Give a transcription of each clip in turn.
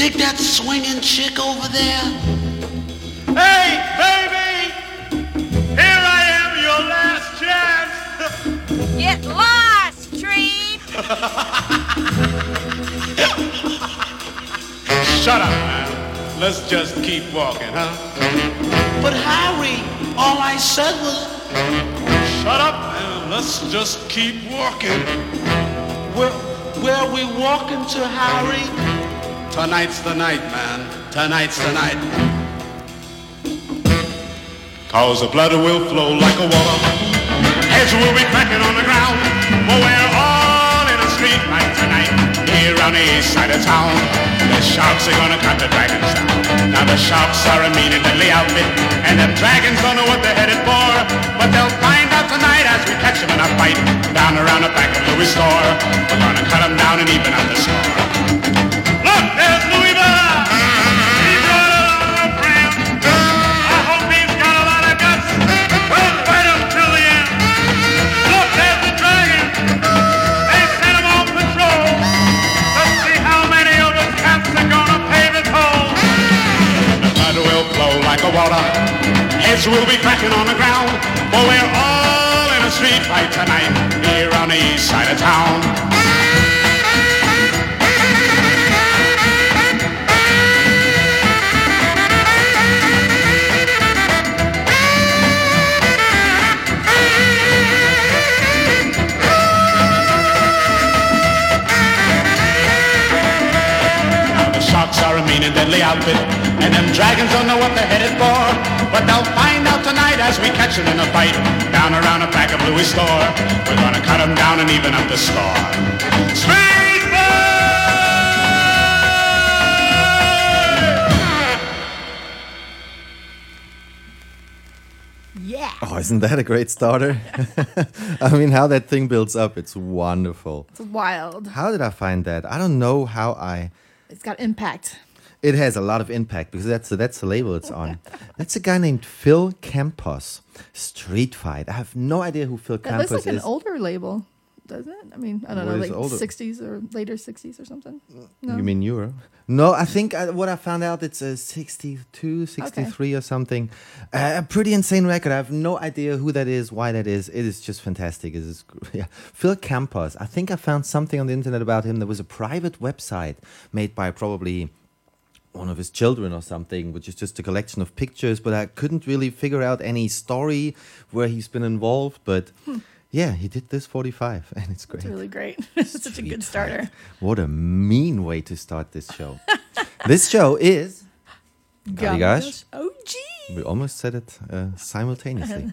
dig that swinging chick over there? Hey, baby! Here I am, your last chance! Get lost, Treat! Shut up, man. Let's just keep walking, huh? But Harry, all I said was... Shut up, and let's just keep walking. Where are we walking to, Harry? Tonight's the night, man. Tonight's the night. 'Cause the blood will flow like a water. Heads will be cracking on the ground. For we're all in a street fight tonight. Here on the east side of town. The sharks are gonna cut the dragons down. Now the sharks are a mean and deadly outfit. And the dragons don't know what they're headed for. But they'll find out tonight as we catch them in a fight. Down around the back of Louis' store. We're gonna cut them down and even up the score. Look, there's Louis Bella. He brought along a friend. I hope he's got a lot of guts. We'll fight him till the end. Look, there's the dragon. They sent him on patrol. Let's see how many of those cats are gonna pay the toll. The blood will flow like a water. Heads will be cracking on the ground. For we're all in a street fight tonight. Here on the east side of town. Sharks are a mean and deadly outfit, and them dragons don't know what they're headed for. But they'll find out tonight as we catch them in a fight. Down around the back of Louis' store. We're gonna cut them down and even up the score. Street Yeah. Oh, isn't that a great starter? I mean, how that thing builds up, it's wonderful. It's wild. How did I find that? I don't know how I... It's got impact. It has a lot of impact because that's the label it's on. That's a guy named Phil Campos. Street Fight. I have no idea who Phil That Campos looks like is. an older label, doesn't it? I mean, I don't What know, is like older? 60s or later 60s or something. No. You mean Euro? No, I think what I found out, it's a 62, 63 or something. A pretty insane record. I have no idea who that is, why that is. It is just fantastic. It is, yeah. Phil Campos. I think I found something on the internet about him. There was a private website made by probably one of his children or something, which is just a collection of pictures, but I couldn't really figure out any story where he's been involved. But yeah, he did this 45, and it's great. It's really great. It's such a good starter. What a mean way to start this show. This show is Galigash. Oh, gee. We almost said it simultaneously.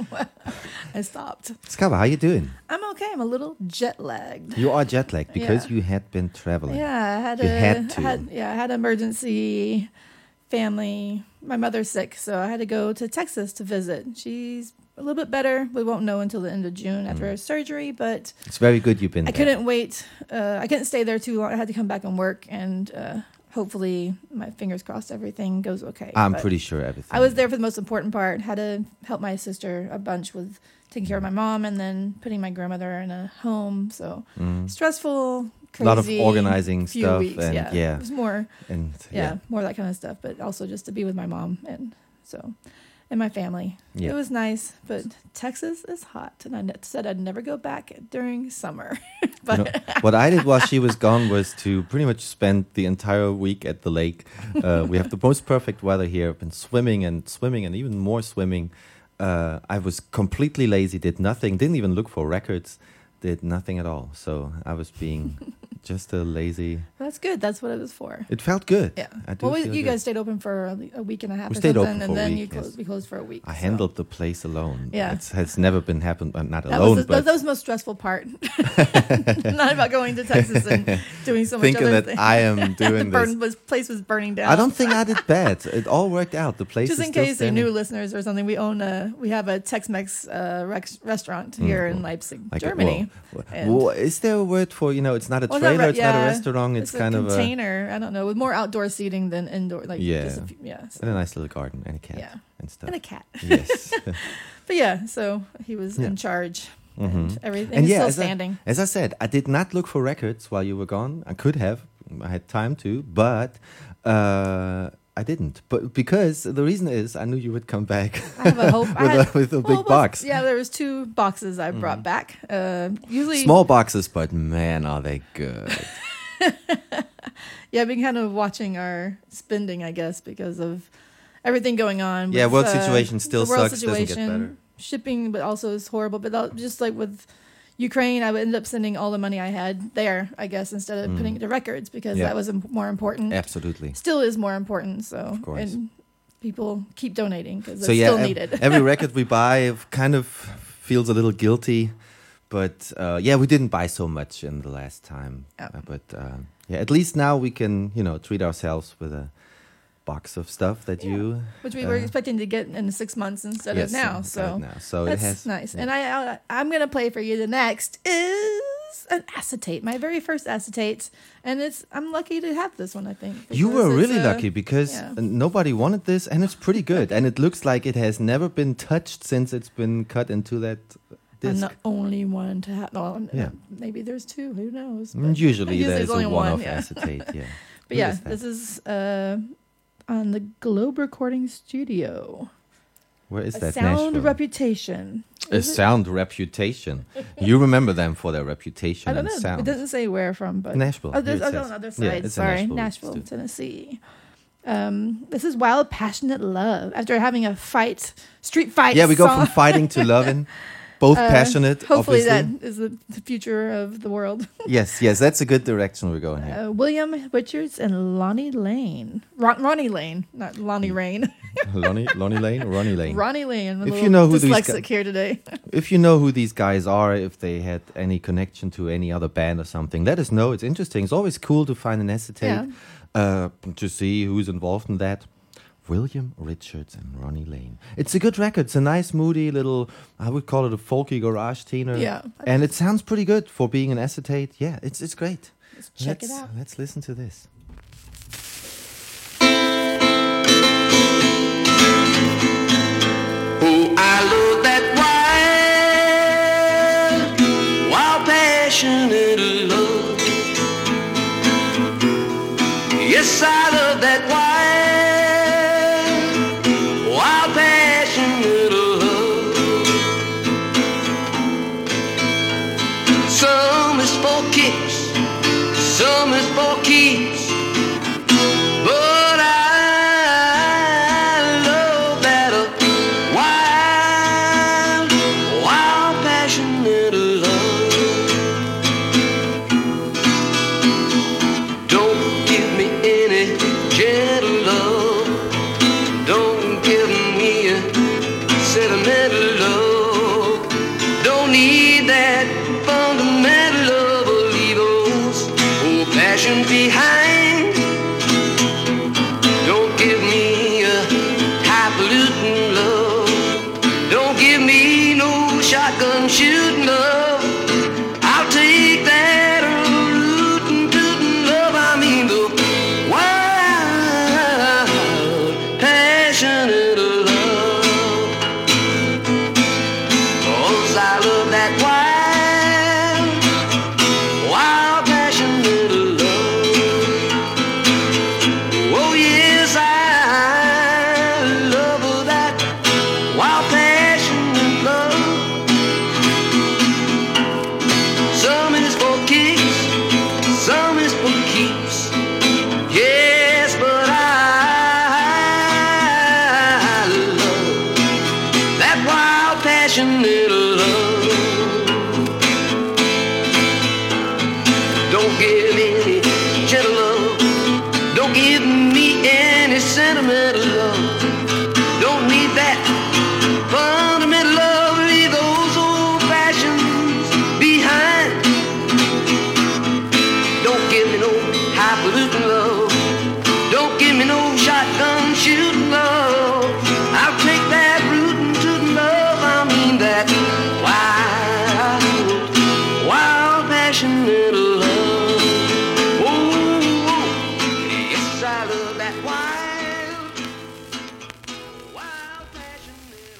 I stopped. Skaba, how you doing? I'm okay. I'm a little jet lagged. You are jet lagged because Yeah. you had been traveling. Yeah, I had You had to. I had emergency family. My mother's sick, so I had to go to Texas to visit. She's a little bit better. We won't know until the end of June after her surgery, but It's very good you've been I there. couldn't wait. I couldn't stay there too long. I had to come back and work, and hopefully, my fingers crossed, everything goes okay. I'm But pretty sure everything. I was there for the most important part. Had to help my sister a bunch with taking care of my mom and then putting my grandmother in a home. So stressful, crazy. A lot of organizing few stuff weeks, and yeah. It was more, And more that kind of stuff. But also just to be with my mom and my family. Yeah. It was nice, but Texas is hot, and I said I'd never go back during summer. But You know, what I did while she was gone was to pretty much spend the entire week at the lake. We have the most perfect weather here. I've been swimming and even more swimming. I was completely lazy, did nothing, didn't even look for records, did nothing at all. So I was being just a lazy... that's good. That's what it was for. It felt good. Yeah. I do Well, feel you good. guys stayed open for a week and a half We or stayed something, open and for a then week, yes. we closed for a week. I so. handled the place alone. Yeah. It has never been happened, not That alone, was but that was the most stressful part. Not about going to Texas and doing so much thinking other that things. I am doing this. Place was burning down. I don't think I did bad. It all worked out. The place Just is in still case they standing. new listeners or something, we have a Tex-Mex restaurant here in Leipzig, Like, Germany. And- is there a word for, it's not a Well, trailer, it's not a yeah, restaurant, it's a kind of a... container. I don't know, with more outdoor seating than indoor. Like Yeah. just a few, yeah. So. And a nice little garden and a cat Yeah. and stuff. And a cat. Yes. But yeah, so he was Yeah. in charge, and everything And is yeah, still standing. as I said, I did not look for records while you were gone. I could have. I had time to, but I didn't. But because the reason is, I knew you would come back I have a hope. with a big box. Yeah, there was 2 boxes I brought back. Usually Small boxes, but man, are they good. Yeah, I've been kind of watching our spending, I guess, because of everything going on. Yeah, with, world situation still the world sucks, doesn't get better. Shipping, but also is horrible. But just like with Ukraine, I would end up sending all the money I had there, I guess, instead of putting it to records because that was more important. Absolutely. Still is more important. So, Of course. and people keep donating because it's So yeah, still needed. every record we buy kind of feels a little guilty. But yeah, we didn't buy so much in the last time. Yeah. But yeah, at least now we can, treat ourselves with a box of stuff that you... Which we were expecting to get in 6 months instead of now. So, so that's it has, nice. yeah. And I'm going to play for you. The next is an acetate, my very first acetate. And I'm lucky to have this one, I think. You were because really it's, lucky because yeah. nobody wanted this, and it's pretty good. And it looks like it has never been touched since it's been cut into that I'm disc. the only one to have. Well, Yeah. maybe there's 2. Who knows? But Usually there's only a one-off yeah. acetate, yeah. But Who yeah, is that? this is on the Globe Recording Studio. Where is A that? Sound Nashville? Reputation. A sound reputation. You remember them for their reputation I don't and know. sound. It doesn't say where from, but Nashville. Oh, there's Here it on says. the other Yeah, side. it's in Sorry, Nashville, Nashville, it's Tennessee. This is Wild Passionate Love. After having a street fight. Yeah, we go song. from fighting to loving. Both passionate, Hopefully, obviously. that is the future of the world. Yes, that's a good direction we're going here. William Richards and Lonnie Lane. Ronnie Lane, not Lonnie Rain. Lonnie Lane, Ronnie Lane. Ronnie Lane. I'm a If you little know who these dyslexic here today. If you know who these guys are, if they had any connection to any other band or something, let us know. It's interesting. It's always cool to find an acetate to see who's involved in that. William Richards and Ronnie Lane. It's a good record. It's a nice, moody little, I would call it a folky garage teener. Yeah. And it sounds pretty good for being an acetate. Yeah, it's great. Let's check it out. Let's listen to this. Oh, I love that wild, passionate love. Yes, I love that wild, passionate love. Some is for kicks, some is for keeps. But I love that wild, passionate love. Don't give me any gentle love. Don't give me a sentimental love. Don't need that fundamental love or leave those old passion behind. Don't give me a highfalutin love. Don't give me no shotgun shooting love. I'll take that rootin' tootin' love. I mean the wild, passionate love. 'Cause I love that wild, passionate love. Oh yes, I love that wild, passionate love. Some is for kicks, some is for keeps. Yes, but I love that wild, passionate love. Don't give me any gentle love. Don't give me any sentimental love. Don't need that fundamental love. Leave those old fashions behind. Don't give me no highfalutin love. Don't give me no shotgun shooting love. I'll take that rootin' tootin' love. I mean that wild, passionate love. Oh, yes, I love that wild, passionate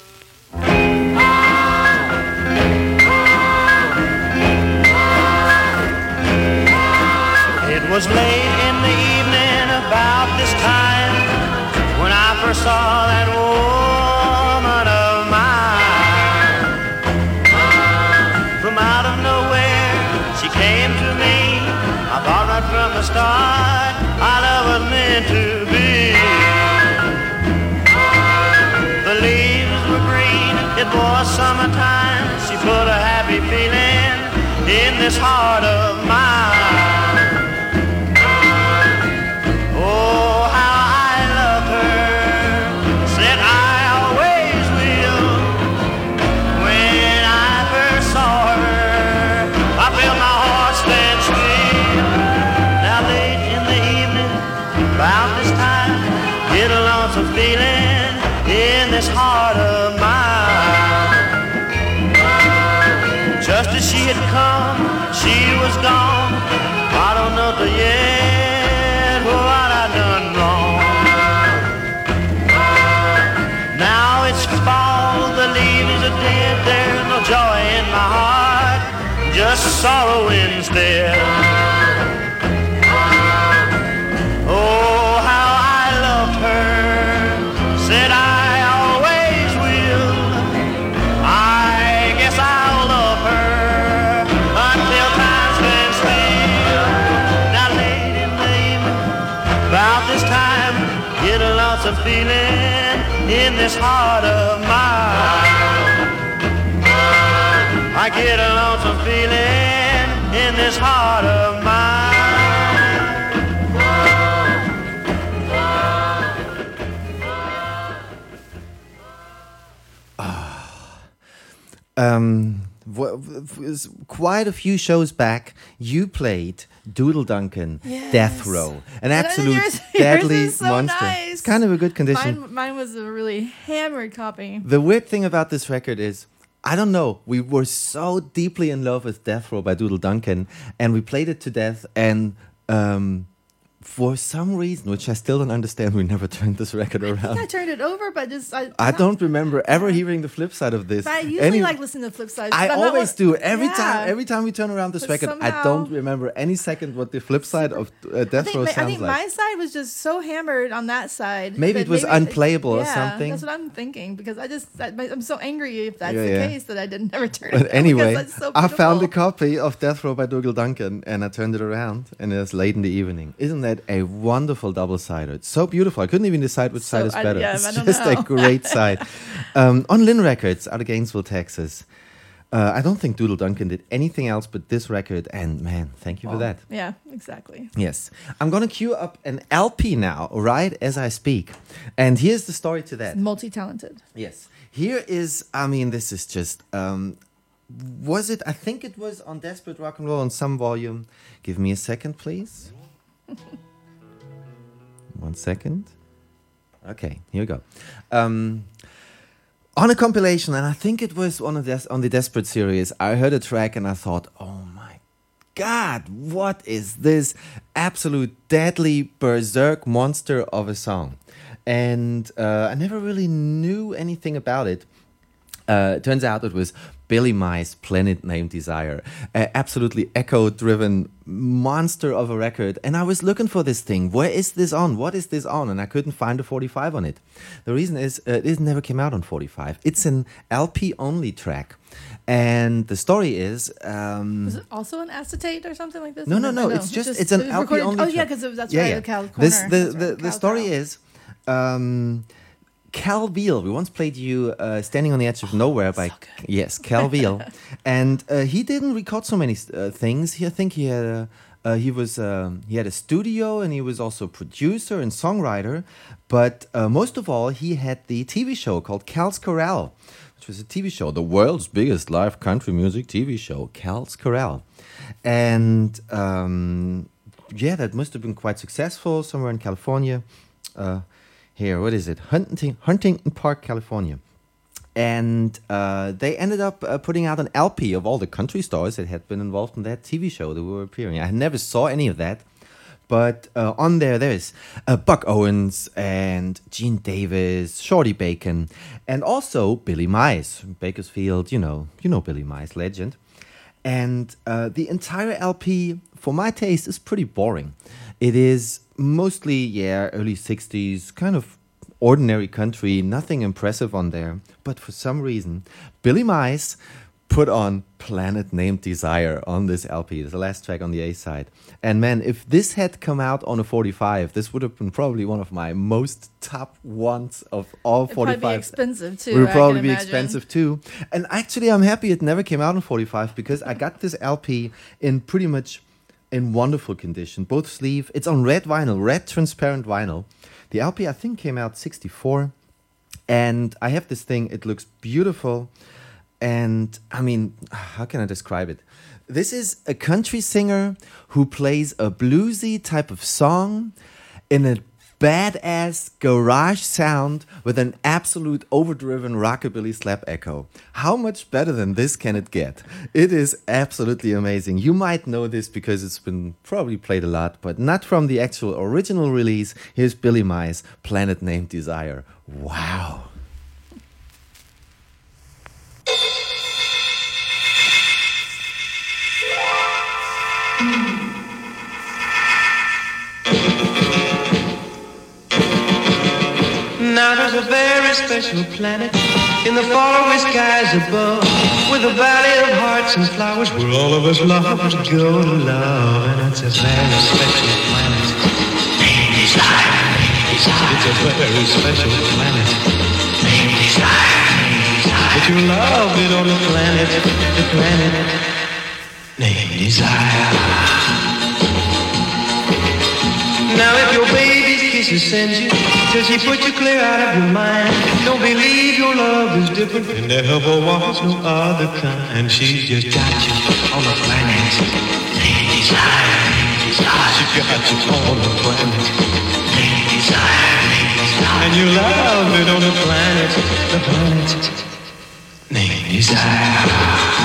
love. It was late in upon a time she put a happy feeling in this heart of mine. Oh, how I loved her, said I always will. When I first saw her, I felt my heart stand still. Now late in the evening, about this time, get a lonesome feeling in this heart of mine. Just as she had come, she was gone. I don't know yet what I done wrong. Now it's fall, the leaves are dead. There's no joy in my heart, just sorrow instead. Oh, how I loved her, said I always will. I guess I'll love her until time stands still. Now late in the evening, about this time, get a lonesome feeling in this heart of mine. I get a lonesome feeling in this heart of mine. Quite a few shows back, you played Doodle Duncan, Yes. Death Row, an absolute yours deadly is so monster. nice. It's kind of a good condition. Mine was a really hammered copy. The weird thing about this record is, I don't know, we were so deeply in love with Death Row by Doodle Duncan, and we played it to death, and for some reason, which I still don't understand, we never turned this record I around. turned it over, but just I don't remember ever hearing the flip side of this. But I usually Any- like listening to the flip side. I but not always what- do. Every Yeah. time we turn around this But record, I somehow- don't remember any second what the flip side of Death Row I sounds think like. my side was just so hammered on that side. Maybe that it was unplayable or yeah, something. That's what I'm thinking because I'm so angry if that's Yeah, the yeah. case that I didn't never turn it. But down anyway, because that's so I found a beautiful. copy of Death Row by Doodle Duncan and I turned it around and it was late in the evening. Isn't that a wonderful double-sider? It's so beautiful. I couldn't even decide which side is better. I It's don't just a know. great side. On Lynn Records out of Gainesville, Texas. I don't think Doodle Duncan did anything else but this record, and man, thank you for that. Yeah, exactly. Yes. I'm going to cue up an LP now, right as I speak. And here's the story to that. Multi-talented. Yes. Here is, I mean, this is just, was it, I think it was on Desperate Rock and Roll on some volume. Give me a second, please. 1 second. Okay, here we go. On a compilation, and I think it was on the Desperate series, I heard a track and I thought, oh my God, what is this absolute deadly berserk monster of a song? And I never really knew anything about it. Turns out it was Billy Mai's Planet Named Desire, an absolutely echo-driven monster of a record. And I was looking for this thing. Where is this on? What is this on? And I couldn't find a 45 on it. The reason is it never came out on 45. It's an LP-only track. And the story is... Was it also an acetate or something like this? No. It's an it was LP recorded- only. Oh yeah, track. because that's right. The Cal Corner. The story is Cal Veal. We once played you "Standing on the Edge of Nowhere" by so good. yes, Cal Veal, and he didn't record so many things. I think he had he had a studio and he was also producer and songwriter. But most of all, he had the TV show called Cal's Corral, which was a TV show, the world's biggest live country music TV show, Cal's Corral. And yeah, that must have been quite successful somewhere in California. Here, what is it? Huntington Park, California. And they ended up putting out an LP of all the country stars that had been involved in that TV show that were appearing. I never saw any of that. But on there's Buck Owens and Gene Davis, Shorty Bacon, and also Billy Mize, Bakersfield, you know Billy Mize, legend. And the entire LP, for my taste, is pretty boring. It is mostly, early 60s, kind of ordinary country, nothing impressive on there. But for some reason, Billy Mize put on Planet Named Desire on this LP, the last track on the A side. And man, if this had come out on a 45, this would have been probably one of my most top ones of all 45s. It'd probably be expensive too. It would probably be imagine. expensive too. And actually, I'm happy it never came out on 45 because I got this LP in pretty much in wonderful condition. Both sleeve. It's on red vinyl, red transparent vinyl. The LP, I think, came out 64. And I have this thing. It looks beautiful. And I mean, how can I describe it? This is a country singer who plays a bluesy type of song in a badass garage sound with an absolute overdriven rockabilly slap echo. How much better than this can it get? It is absolutely amazing. You might know this because it's been probably played a lot, but not from the actual original release. Here's Billy Mize, Planet Named Desire. Wow. Now there's a very special planet in the faraway skies above, with a valley of hearts and flowers where all of us lovers go to love. And it's a very special planet named Desire. It's a very special planet named Desire. But you love it on the planet named Desire. Now if your baby's kisses send you till she put you clear out of your mind, don't believe your love is different and there ever was no other kind. She's just got you on the planet named Desire. She got you on the planet named Desire. And you love it on the planet named Desire.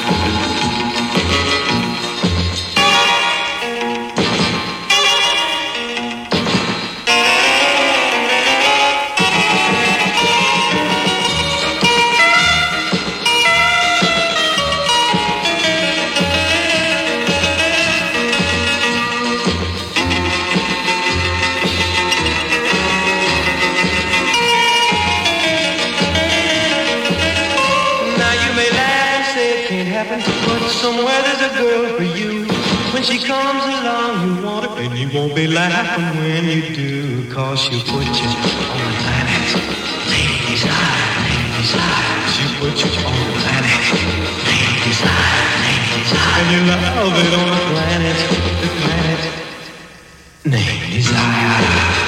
Somewhere there's a girl for you. When she comes along, you want her, and you won't be laughing when you do, 'cause she'll put you on the planet named Desire. She'll put you on the planet named Desire. And you love it on the planet named Desire.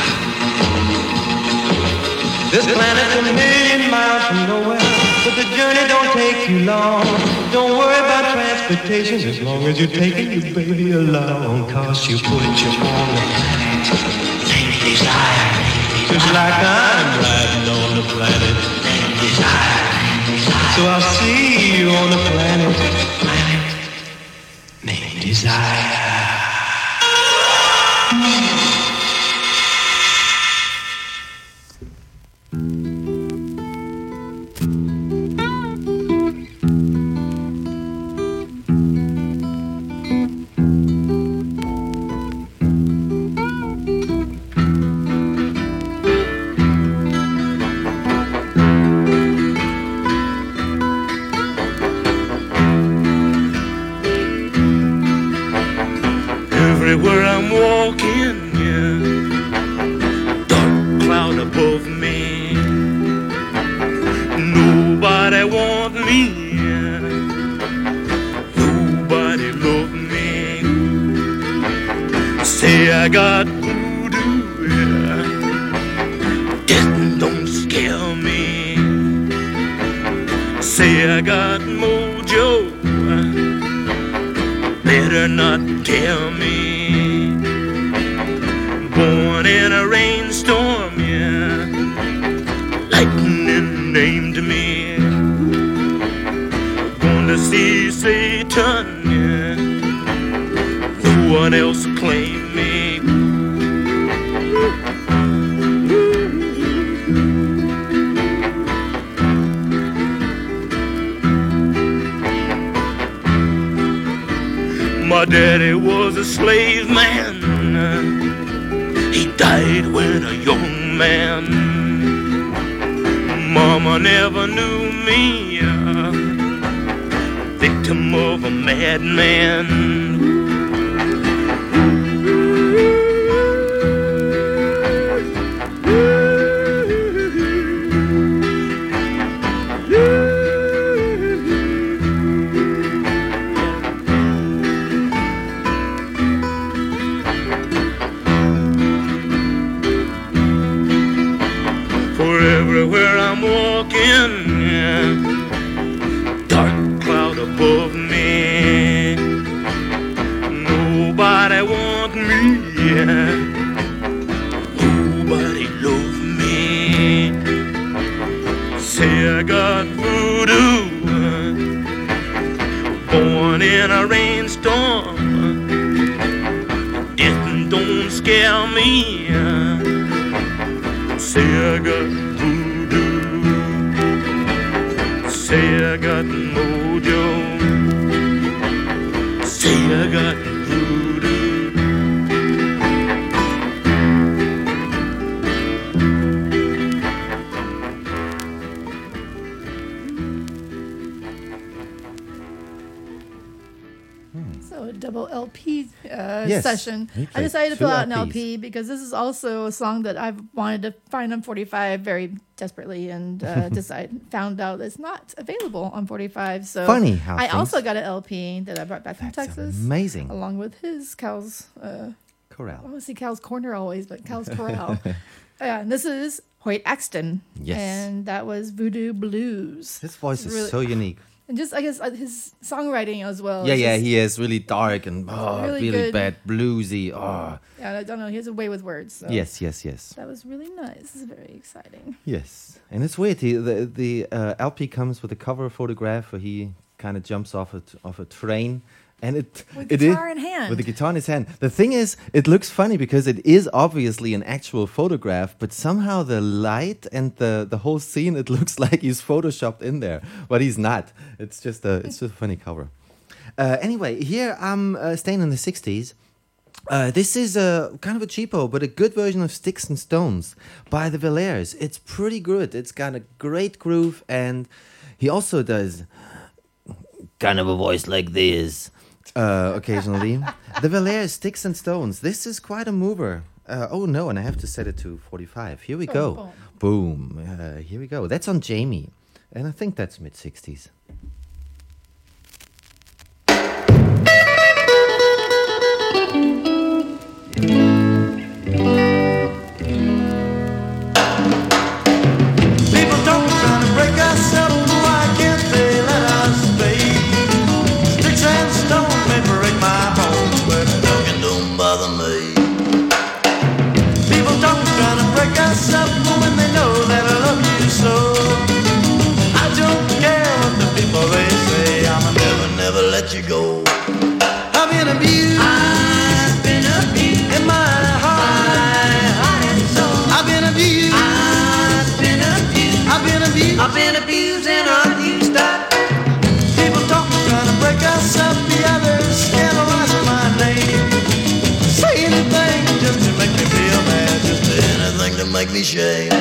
This planet's a million miles from nowhere, but the journey don't take you long. Don't worry about transportation as long as you're taking your baby along, 'cause she'll put you on the planet named Desire. Just like I'm riding on the planet named Desire. So I'll see you on the planet named Desire. Everywhere I'm walking, yeah, dark cloud above me. Nobody want me, yeah. Nobody love me. Say I got voodoo, yeah. Death don't scare me. Say I got mojo, better not tell me. Born in a rainstorm, yeah. Lightning named me. Going to see Satan, yeah. No one else claimed me. My daddy was a slave man. He died when a young man. Mama never knew me. victim of a madman. Everywhere I'm walking, dark cloud above me. Nobody want me, nobody love me. Say I got voodoo, born in a rainstorm. Death don't scare me. Say I got voodoo, say I got mojo, say I got voodoo. So a double LP Yes. session. He I played decided to two pull out an LPs. LP because this is also a song that I've wanted to find on 45 very desperately, and found out it's not available on 45. So Funny how I things- also got an LP that I brought back from That's Texas, amazing. along with his Cal's. I Corral. want to see Cal's Corner always, but Cal's Corral. Yeah, and this is Hoyt Axton. Yes. And that was Voodoo Blues. His voice is Really- so unique. And just, I guess, his songwriting as well. Yeah, is yeah, just- he is really dark and Really really good. bad, bluesy. Oh, Yeah, I don't know. He has a way with words. So yes, yes, yes, That was really nice. It's very exciting. yes. And it's weird. The LP comes with a cover photograph where he kind of jumps off a train, and With it guitar is- in hand. With the guitar in his hand. The thing is, it looks funny because it is obviously an actual photograph, but somehow the light and the whole scene, it looks like he's photoshopped in there, but he's not. It's just a funny cover. Anyway, here I'm staying in the 60s. This is a kind of a cheapo, but a good version of Sticks and Stones by the Valairs. It's pretty good. It's got a great groove, and he also does kind of a voice like this occasionally. The Valairs, Sticks and Stones. This is quite a mover. Oh no, and I have to set it to 45. Here we go. Boom. Here we go. That's on Jamie, and I think that's mid-60s. People don't try to break us up. Why can't they let us be? Sticks and stones may break my bones, but it don't bother me. People don't try to break us up when they know that I love you so. I don't care what the people they say. I'ma never let you go. I've been abused. I've been abused in my heart and soul. I've been abused. I've been abused and unused up. People talk trying to break us up. The others scandalize my name. Say anything just to make me feel bad. Just anything to make me shame.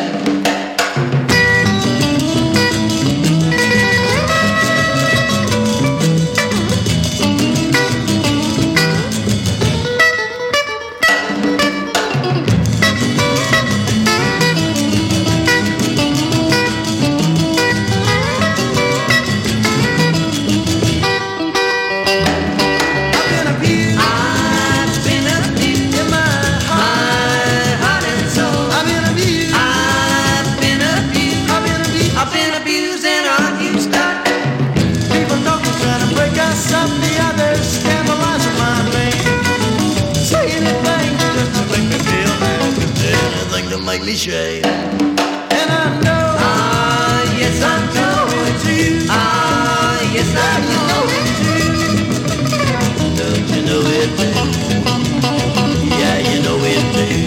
Make me shame. And I know, yes, I know it too. Yes, I know it too. Don't you know it too? Yeah, you know it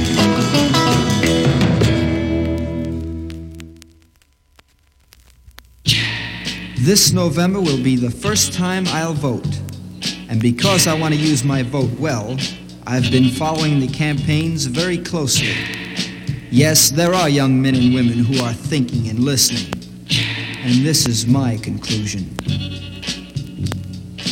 too. This November will be the first time I'll vote. And because I want to use my vote well, I've been following the campaigns very closely. Yes, there are young men and women who are thinking and listening. And this is my conclusion.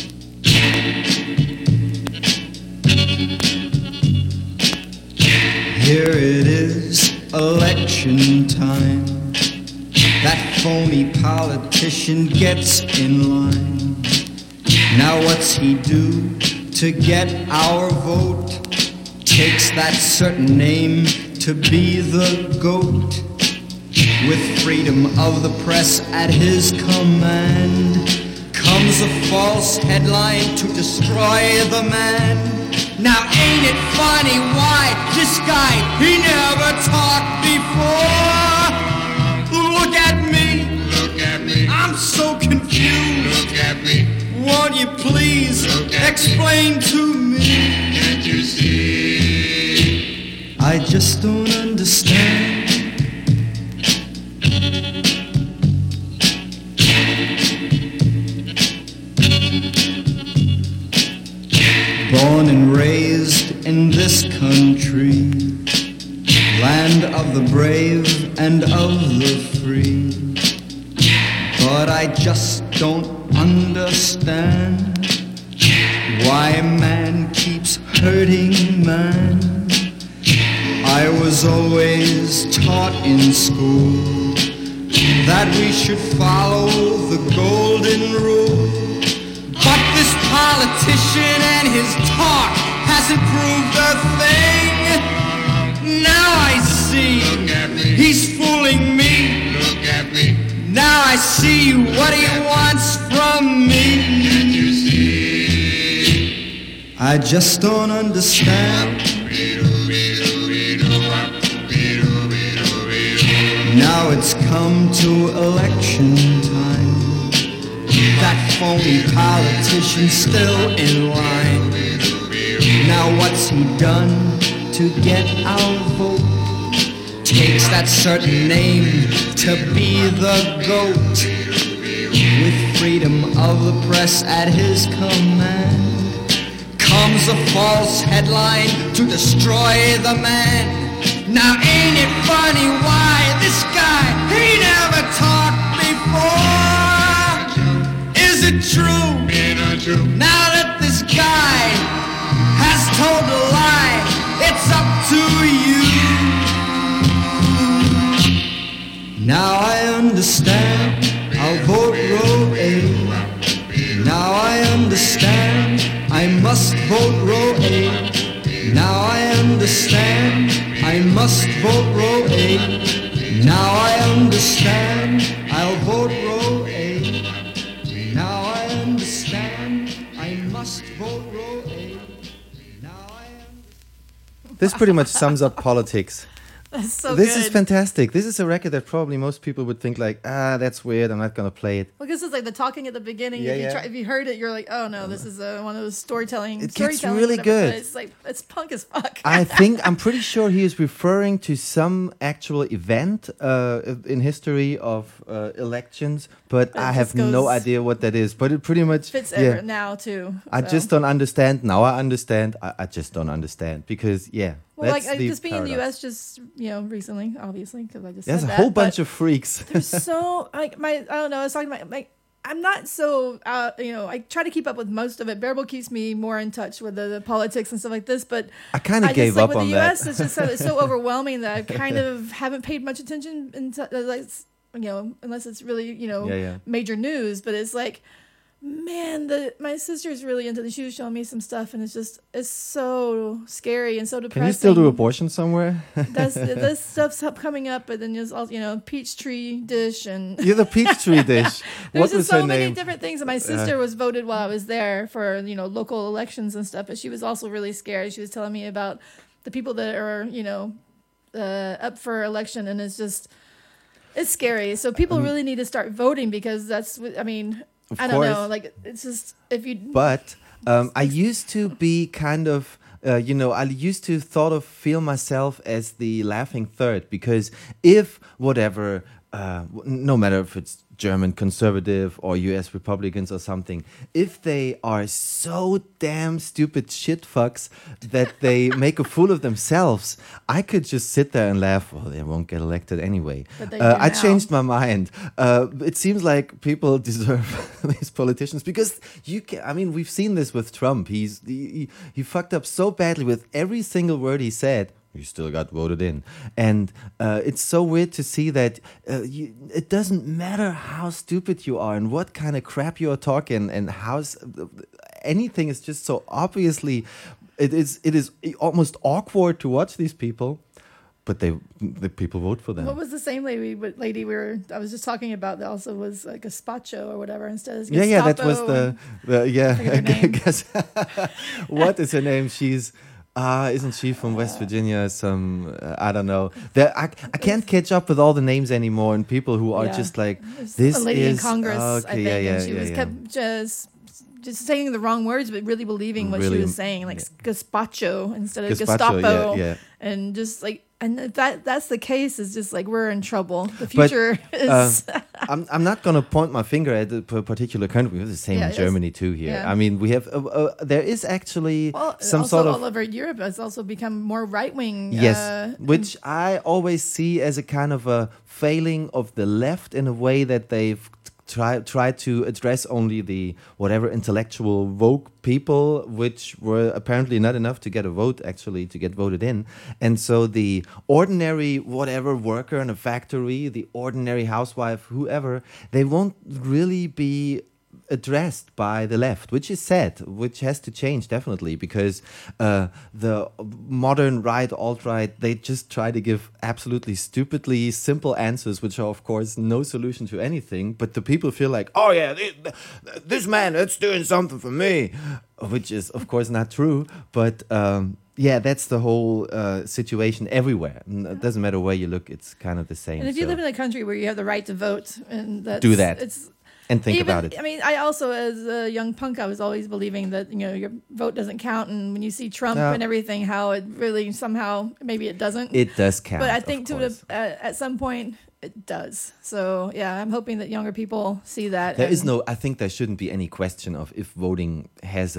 Here it is, election time. That phony politician gets in line. Now what's he do to get our vote? Takes that certain name to be the GOAT. With freedom of the press at his command, comes a false headline to destroy the man. Now ain't it funny why this guy, he never talked before? Look at me, I'm so confused. Look at me, Won't you please explain to me? can't you see? I just don't understand. Born and raised in this country, land of the brave and of the free. But I just don't understand why man keeps hurting man. I was always taught in school that we should follow the golden rule. But this politician and his talk hasn't proved a thing. Now I see he's fooling me. Look at me, Now I see what he wants from me. can't you see? I just don't understand. Now it's come to election time. That phony politician's still in line. Now what's he done to get our vote? Takes that certain name to be the GOAT. With freedom of the press at his command, comes a false headline to destroy the man. Now ain't it funny why this guy, he never talked before? Is it true? Now that this guy has told a lie, it's up to you. Now I understand, I'll vote row A. Now I understand, I must vote row A. Now I understand, I must vote row A. Now I understand, I'll vote row A. Now I understand, I must vote row A. Now I understand. This pretty much sums up politics. That's so This good. is fantastic. This is a record that probably most people would think like, that's weird. I'm not gonna play it. Well, because it's like the talking at the beginning. Yeah, if you yeah. if you heard it, you're like, oh no, this is one of those storytelling. It gets storytelling really whatever, good. But it's like it's punk as fuck. I'm pretty sure he is referring to some actual event in history of elections, but It I have just no goes- idea what that is. But it pretty much fits yeah. now too. I so. just don't understand. Now I understand. I just don't understand because Well, like that's the just being in the paradox. U.S. just recently, obviously, because I just There's said a that, whole but bunch of freaks. There's so like I don't know. I was talking about like I'm not so I try to keep up with most of it. Bearable keeps me more in touch with the politics and stuff like this, but I kind of gave like, up with on the that. U.S. It's just it's so overwhelming that I kind of haven't paid much attention like unless it's really Yeah. major news. But it's like, man, my sister's really into this. She was showing me some stuff, and it's so scary and so depressing. Can you still do abortion somewhere? This stuff's coming up, but then there's also Peachtree Dish and You're the Peachtree Dish. there's What just was so her many name? different things. And my sister was voted while I was there for local elections and stuff, but she was also really scared. She was telling me about the people that are up for election, and it's scary. So people really need to start voting because that's what I mean. Of I don't know. course. Like it's just if you. But I used to be kind of, I used to feel myself as the laughing third because if whatever, no matter if it's German conservative or US Republicans or something, if they are so damn stupid shit fucks that they make a fool of themselves, I could just sit there and laugh. Well, they won't get elected anyway. But they do I now. changed my mind. It seems like people deserve these politicians because we've seen this with Trump. He fucked up so badly with every single word he said. you still got voted in. And it's so weird to see that it doesn't matter how stupid you are and what kind of crap you are talking and anything is just so obviously, it is almost awkward to watch these people. But the people vote for them. What was the same lady I was just talking about that also was like Gazpacho or whatever instead of Gestapo? Yeah, that was I guess. What is her name? She's isn't she from West Virginia? I don't know. I can't catch up with all the names anymore and people who are just like this. A lady is in Congress, okay, and she was kept just saying the wrong words, but really believing what she was saying, like Gazpacho instead of Gestapo, and just like. And if that's the case, it's just like we're in trouble. The future is. I'm not going to point my finger at a particular country. We have the same in Germany too here. Yeah. I mean, we have. There is actually some sort of. All over Europe has also become more right wing. Yes, which I always see as a kind of a failing of the left in a way that they've try to address only the whatever intellectual woke people, which were apparently not enough to get a vote, actually, to get voted in. And so the ordinary whatever worker in a factory, the ordinary housewife, whoever, they won't really be addressed by the left, which is sad, which has to change definitely, because the modern right, alt-right, they just try to give absolutely stupidly simple answers, which are of course no solution to anything, but the people feel like, oh yeah, this man, that's doing something for me, which is of course not true, but yeah, that's the whole situation everywhere. It doesn't matter where you look, it's kind of the same. And if you live in a country where you have the right to vote, and do that. And think about it. I mean, I also, as a young punk, I was always believing that, your vote doesn't count. And when you see Trump and everything, how it really somehow, maybe it doesn't. It does count. But I think at some point, it does. So, yeah, I'm hoping that younger people see that. I think there shouldn't be any question of if voting has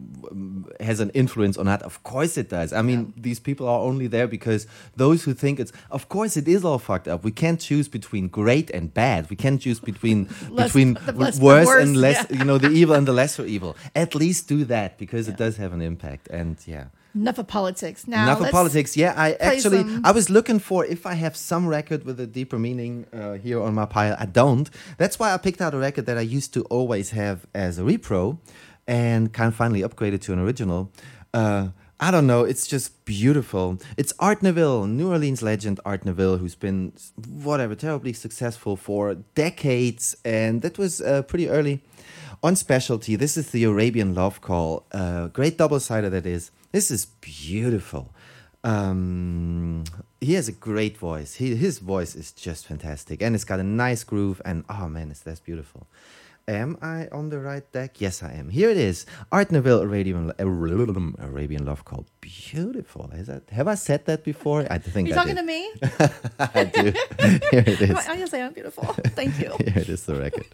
an influence or not. Of course it does. I mean, these people are only there because those who think of course it is all fucked up. We can't choose between great and bad. We can't choose between worse and less, the evil and the lesser evil. At least do that, because it does have an impact. And enough of politics. Now, enough of politics. Yeah, I was looking for if I have some record with a deeper meaning here on my pile. I don't. That's why I picked out a record that I used to always have as a repro and kind of finally upgraded to an original. I don't know. It's just beautiful. It's Art Neville, New Orleans legend Art Neville, who's been terribly successful for decades. And that was pretty early on Specialty. This is the Arabian Love Call. Great double-sider that is. This is beautiful. He has a great voice. His voice is just fantastic. And it's got a nice groove. And oh man, that's beautiful. Am I on the right deck? Yes, I am. Here it is. Art Neville, Arabian Love Call. Beautiful. Have I said that before? I think You're talking to me? I do. Here it is. I just say I'm beautiful. Thank you. Here it is, the record.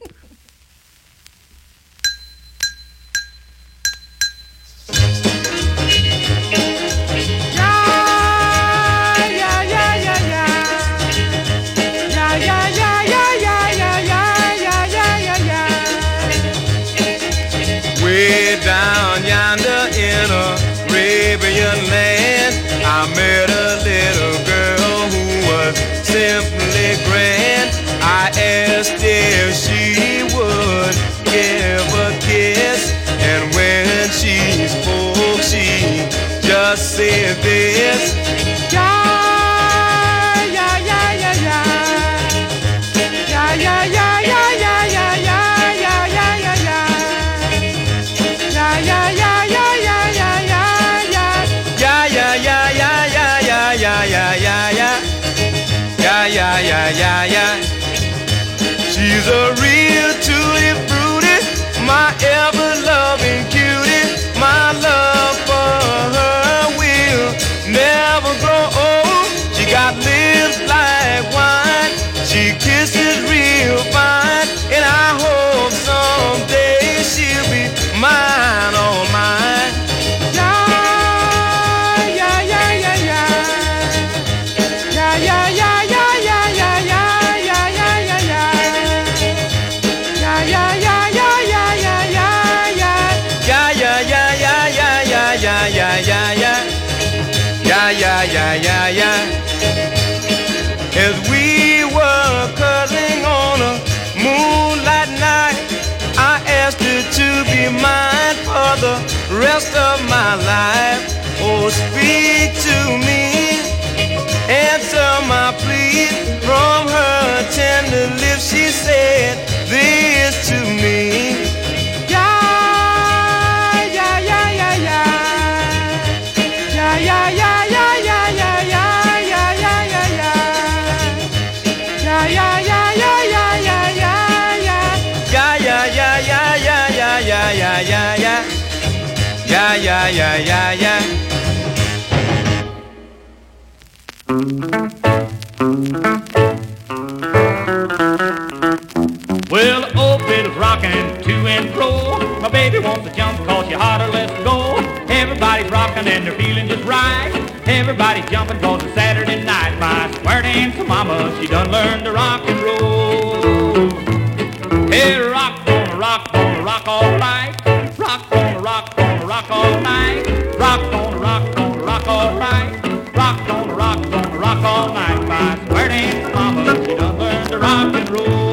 Down yonder in Arabian land, I met a little girl who was simply grand. I asked if she would give a kiss, and when she spoke, she just said this. Yeah, yeah, yeah, yeah, yeah. Yeah, yeah, yeah, yeah, yeah, yeah, yeah, yeah, yeah, yeah, yeah. Yeah, yeah, yeah, yeah, yeah, yeah, yeah, yeah. Yeah, yeah, yeah, yeah, yeah, yeah, yeah, yeah, yeah, yeah. Yeah, yeah, yeah, yeah, yeah. She's a real tutti frutti, my ever-loving cutie. My love for her will never grow old. She got lips like wine, she kisses real fine, and I hope someday she'll be mine, all mine. Yeah, yeah, yeah, yeah, yeah. Yeah, yeah, yeah, yeah, yeah, yeah, yeah, yeah, yeah, yeah, yeah. Yeah, yeah, yeah, yeah, yeah, yeah, yeah, yeah. Yeah, yeah, yeah, yeah, yeah, yeah, yeah, yeah, yeah, yeah. Yeah, yeah, yeah, yeah. rest of my life. Oh, speak to me, answer my plea. From her tender lips she said this to me. Yeah. Well, the old fiddle's rocking to and fro. My baby wants to jump cause she hotter, let's go. Everybody's rocking and they're feeling just right. Everybody's jumping cause it's Saturday night. My square dancer mama, she done learned to rock and roll. Hey, rock, gonna rock all night. Rock, gonna rock all night. Rock, gonna rock all night. Rock, gonna rock all night. My square dance mama, she done learned to rock and roll.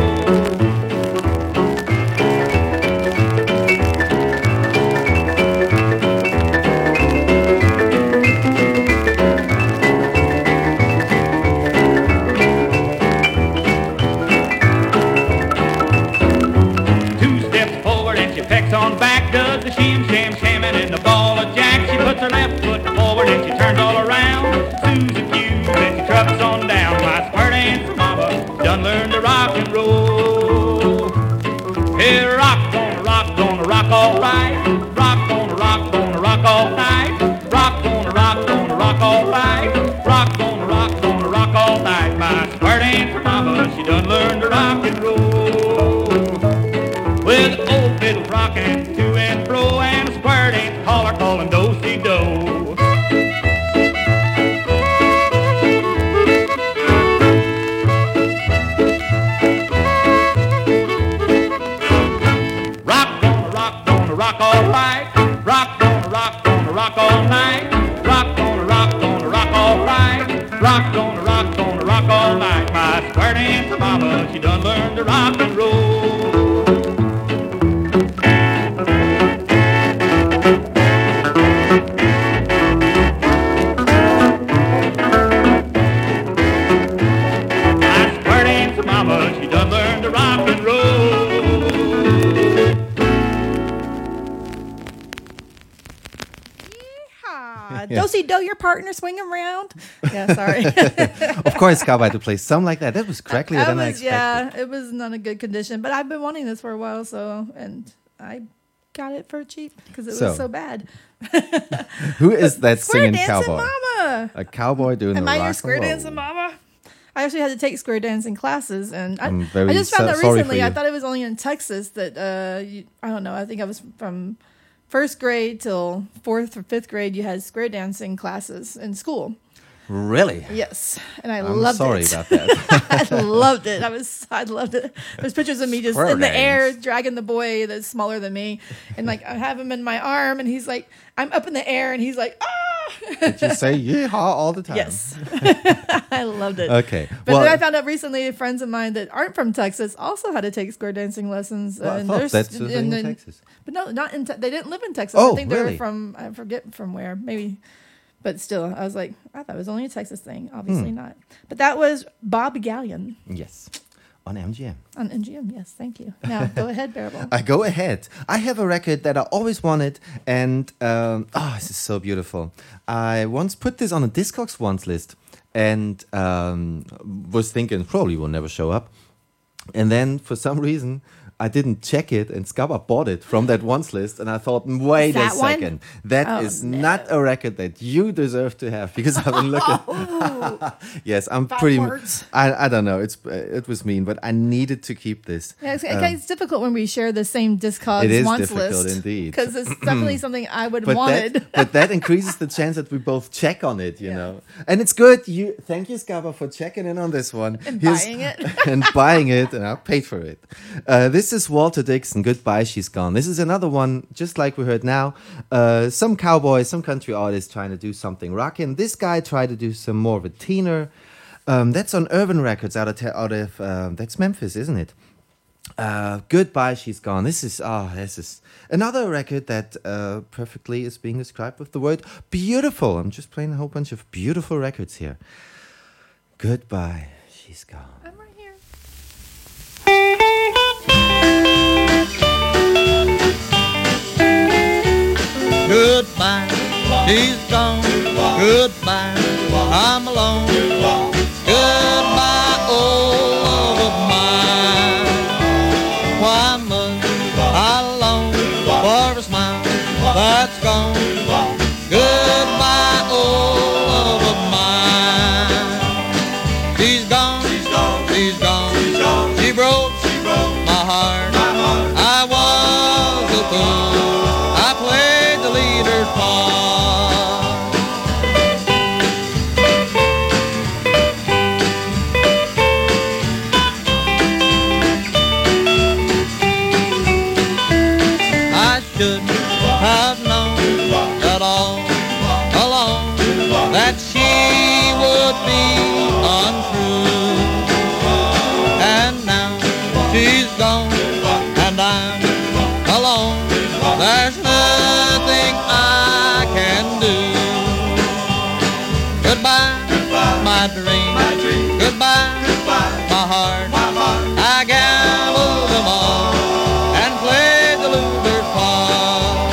On back does the shim sham shamming in the ball of jack. She puts her left foot forward and she turns all around. Susie Q and she trucks on down. My square dancer mama done learned to rock and roll. Hey, rock, gonna rock all right. Rock, gonna rock all night. Rock, gonna rock all night. Rock, gonna rock all night. My square dancer mama, she done learned to rock and roll. With old fiddle rocking to and fro and a square dance caller calling do-si-do. Rock, gonna rock all right. Rock, gonna rock all night. Rock, gonna rock all right. Rock, gonna rock all night. My square dance mama, she done learned to rock and roll. She done learned to rock and roll. Yeehaw. Do-si-do your partner swing around. Yeah, sorry. Of course, Cowboy to play something like that. That was cracklier than I expected. Yeah, it was not a good condition, but I've been wanting this for a while, and I got it for cheap because it was so bad. Who is that Square singing dancing cowboy? mama. A cowboy doing Am the I rock your square and roll. dancing mama? I actually had to take square dancing classes, and I very just found out sorry recently. for I you. thought it was only in Texas that I don't know. I think I was from first grade till 4th or 5th grade. You had square dancing classes in school. Really? Yes, and I I'm loved sorry it. about that. I loved it. I loved it. There's pictures of me just Square in the air dance. dragging the boy that's smaller than me, and like I have him in my arm, and he's like, I'm up in the air, and he's like, ah. Did you say yeehaw all the time? Yes, I loved it. Okay. But well, then I found out recently friends of mine that aren't from Texas also had to take square dancing lessons. well, I and thought they're that's st- the thing in and- Texas. But no, not in. They didn't live in Texas. Oh, I think they really? were from. I forget from where. Maybe. But still, I was like, I thought it was only a Texas thing. Obviously not. But that was Bob Gallion Yes. On MGM. on MGM. Yes, thank you. Now go ahead, Bearable. I go ahead. I have a record that I always wanted, and this is so beautiful. I once put this on a Discogs once list, and was thinking probably will never show up, and then for some reason I didn't check it, and Scabba bought it from that once list, and I thought, wait a That one? second, that is no. not a record that you deserve to have, because I've been looking. Yes, I'm Bad pretty. words. I don't know. It was mean, but I needed to keep this. Yeah, it's difficult when we share the same Discogs It is wants difficult list. indeed. Because it's definitely something I would But wanted. that increases the chance that we both check on it, you know. And it's good. Thank you, Scabba, for checking in on this one. And buying it. and buying it, and I paid for it. This is Walter Dixon. Goodbye, She's Gone. This is another one, just like we heard now. Some cowboys, some country artists trying to do something rockin'. This guy tried to do some more of a teener. That's on Urban Records out of that's Memphis, isn't it? Goodbye, She's Gone. This is another record that perfectly is being described with the word beautiful. I'm just playing a whole bunch of beautiful records here. Goodbye, She's Gone. I'm right here. Goodbye, she's gone. Goodbye, I'm alone. Goodbye, old love of mine. Why must I long for a smile that's gone? Goodbye, old love of mine. She's gone, she's gone, she's gone, she's gone. She broke my heart. I was a fool. I played the leader's part. I should have known that all along that she would be untrue. And now she's gone and I'm alone. There's nothing I can do. Goodbye, my dream. Goodbye, my heart. I gambled them all and played the loser's part.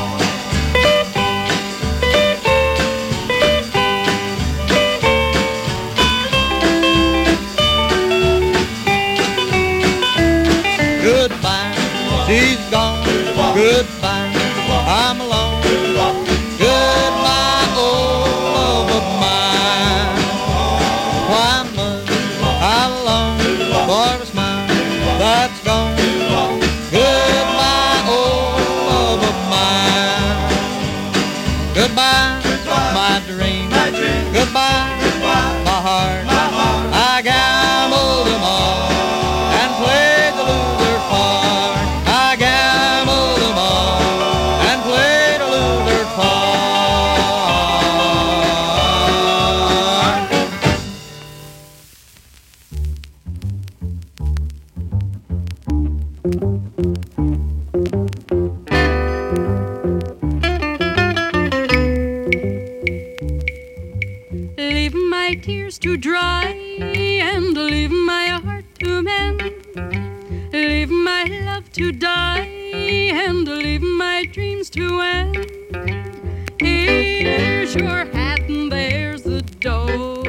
Goodbye, she's gone. Goodbye, I'm alone. Goodbye, old love of mine. Why must I long for a smile that's gone? Goodbye, old love of mine. Goodbye, my dream. Goodbye, my heart. I gambled them all and played the loser's part. I gambled them all and played a loser's part. Leave my tears to dry and leave my heart to mend. Leave my love to die and leave my dreams to end. Here's your hat and there's the door.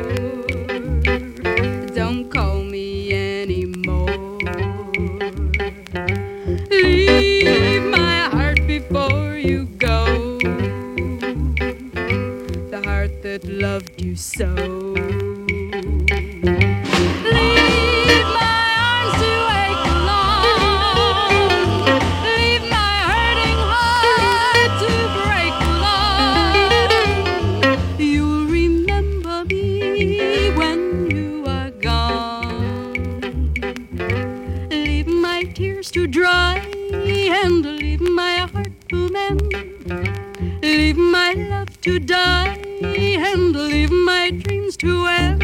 Don't call me anymore. Leave my heart before you go. The heart that loved you so. Leave my arms to ache alone. Leave my hurting heart to break alone. You'll remember me when you are gone. Leave my tears to dry and leave my heart to mend. Leave my love to die and leave my dreams to end.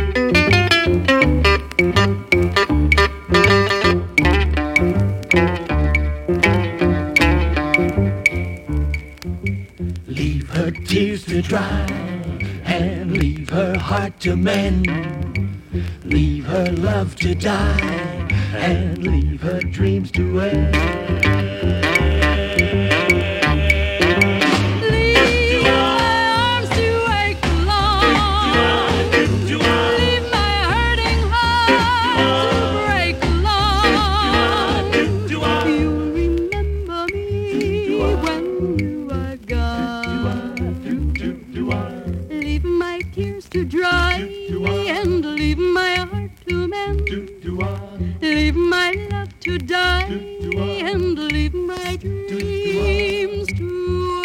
Leave her tears to dry and leave her heart to mend. Leave her love to die and leave her dreams to end. To dry and leave my heart to mend. Leave my love to die and leave my dreams to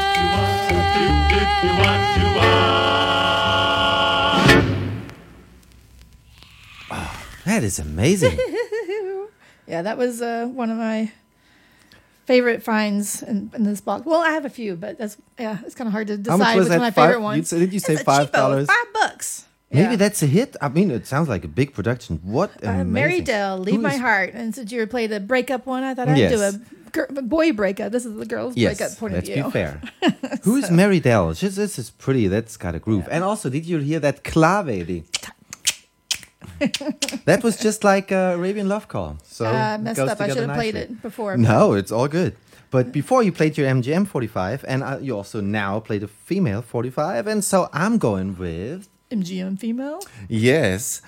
That is amazing. Yeah, that was one of my favorite finds in this box. Well, I have a few, but it's kind of hard to decide which is my favorite one. Didn't you say It's a $5? cheapo, $5. Maybe Yeah. that's a hit. I mean, it sounds like a big production. What amazing. Mary Dell, Leave Who My is- Heart. And since you played a breakup one, I thought I'd Yes. do a boy breakup. This is the girl's breakup point let's of view. be fair. Who is Mary Dell? This is pretty. That's got a groove. And also, did you hear that clave? That was just like Arabian Love Call. So Messed goes up. I should together have played nicely. it before. No, it's all good. But before you played your MGM 45, and you also now played a female 45, and so I'm going with... MGM female? Yes.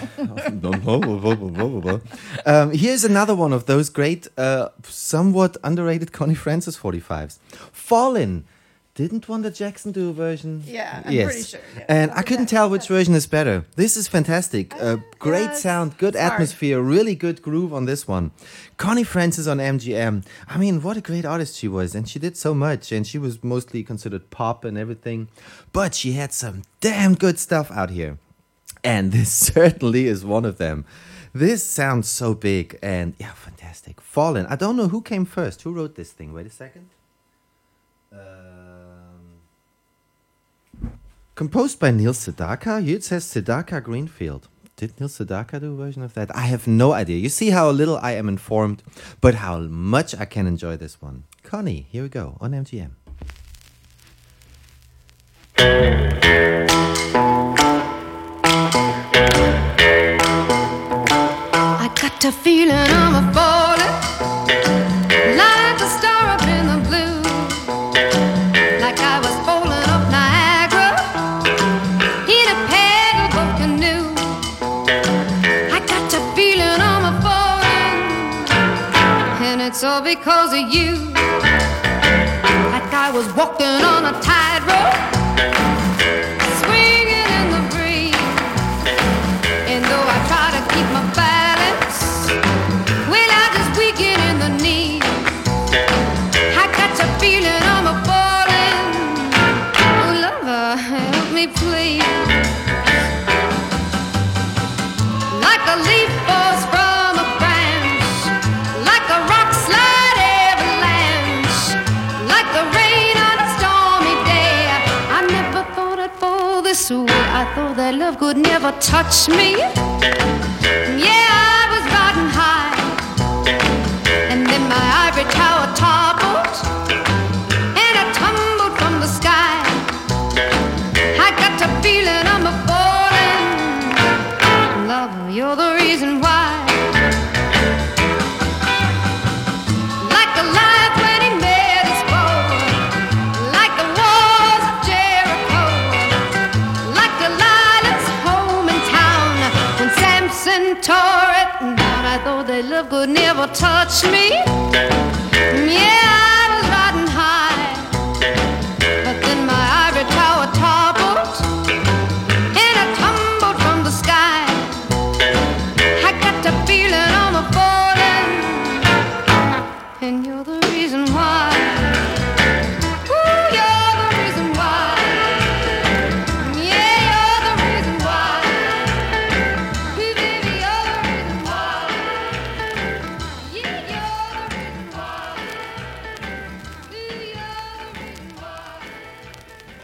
Here's another one of those great, somewhat underrated Connie Francis 45s. Fallin'. Didn't Wanda Jackson do a version? Yeah, I'm pretty sure. Yeah. And I couldn't tell which version is better. This is fantastic. Great sound, good atmosphere, really good groove on this one. Connie Francis on MGM. I mean, what a great artist she was. And she did so much. And she was mostly considered pop and everything. But she had some damn good stuff out here. And this certainly is one of them. This sounds so big and, yeah, fantastic. Fallen. I don't know who came first. Who wrote this thing? Wait a second. Composed by Neil Sedaka. Here it says Sedaka Greenfield. Did Neil Sedaka do a version of that? I have no idea. You see how little I am informed, but how much I can enjoy this one. Connie, here we go on MGM. I got a feeling I'm a falling, like a star up in the blue, like I was falling up Niagara in a paddleboat canoe. I got a feeling I'm a falling, and it's all because of you. Like I was walking on a tightrope, swinging in the breeze, and though I try to keep my balance, well, I just weaken in the knees. I got a feeling I'm a falling. Oh, lover, help me please. Like a leaf falls from a branch, like a rock slide avalanche, like the rain on a stormy day. I never thought I'd fall this way. I thought that love could never touch me. Yeah, I was riding high, and then my ivory tower toppled, and I tumbled from the sky. I got a feeling I'm a falling. Lover, you're the reason why. Like a life when he met his foe, like the walls of Jericho, like Delilah's home in town when Samson tore it down. I thought that love could never touch me. Yeah, I was riding high, but then my ivory tower toppled, and I tumbled from the sky. I got a feeling I'm a falling, and you're the reason why. Ooh, you're the reason why. Yeah, you're the reason why. Ooh, baby, you're the reason why. Yeah, you're the reason why. Ooh, you're the reason why.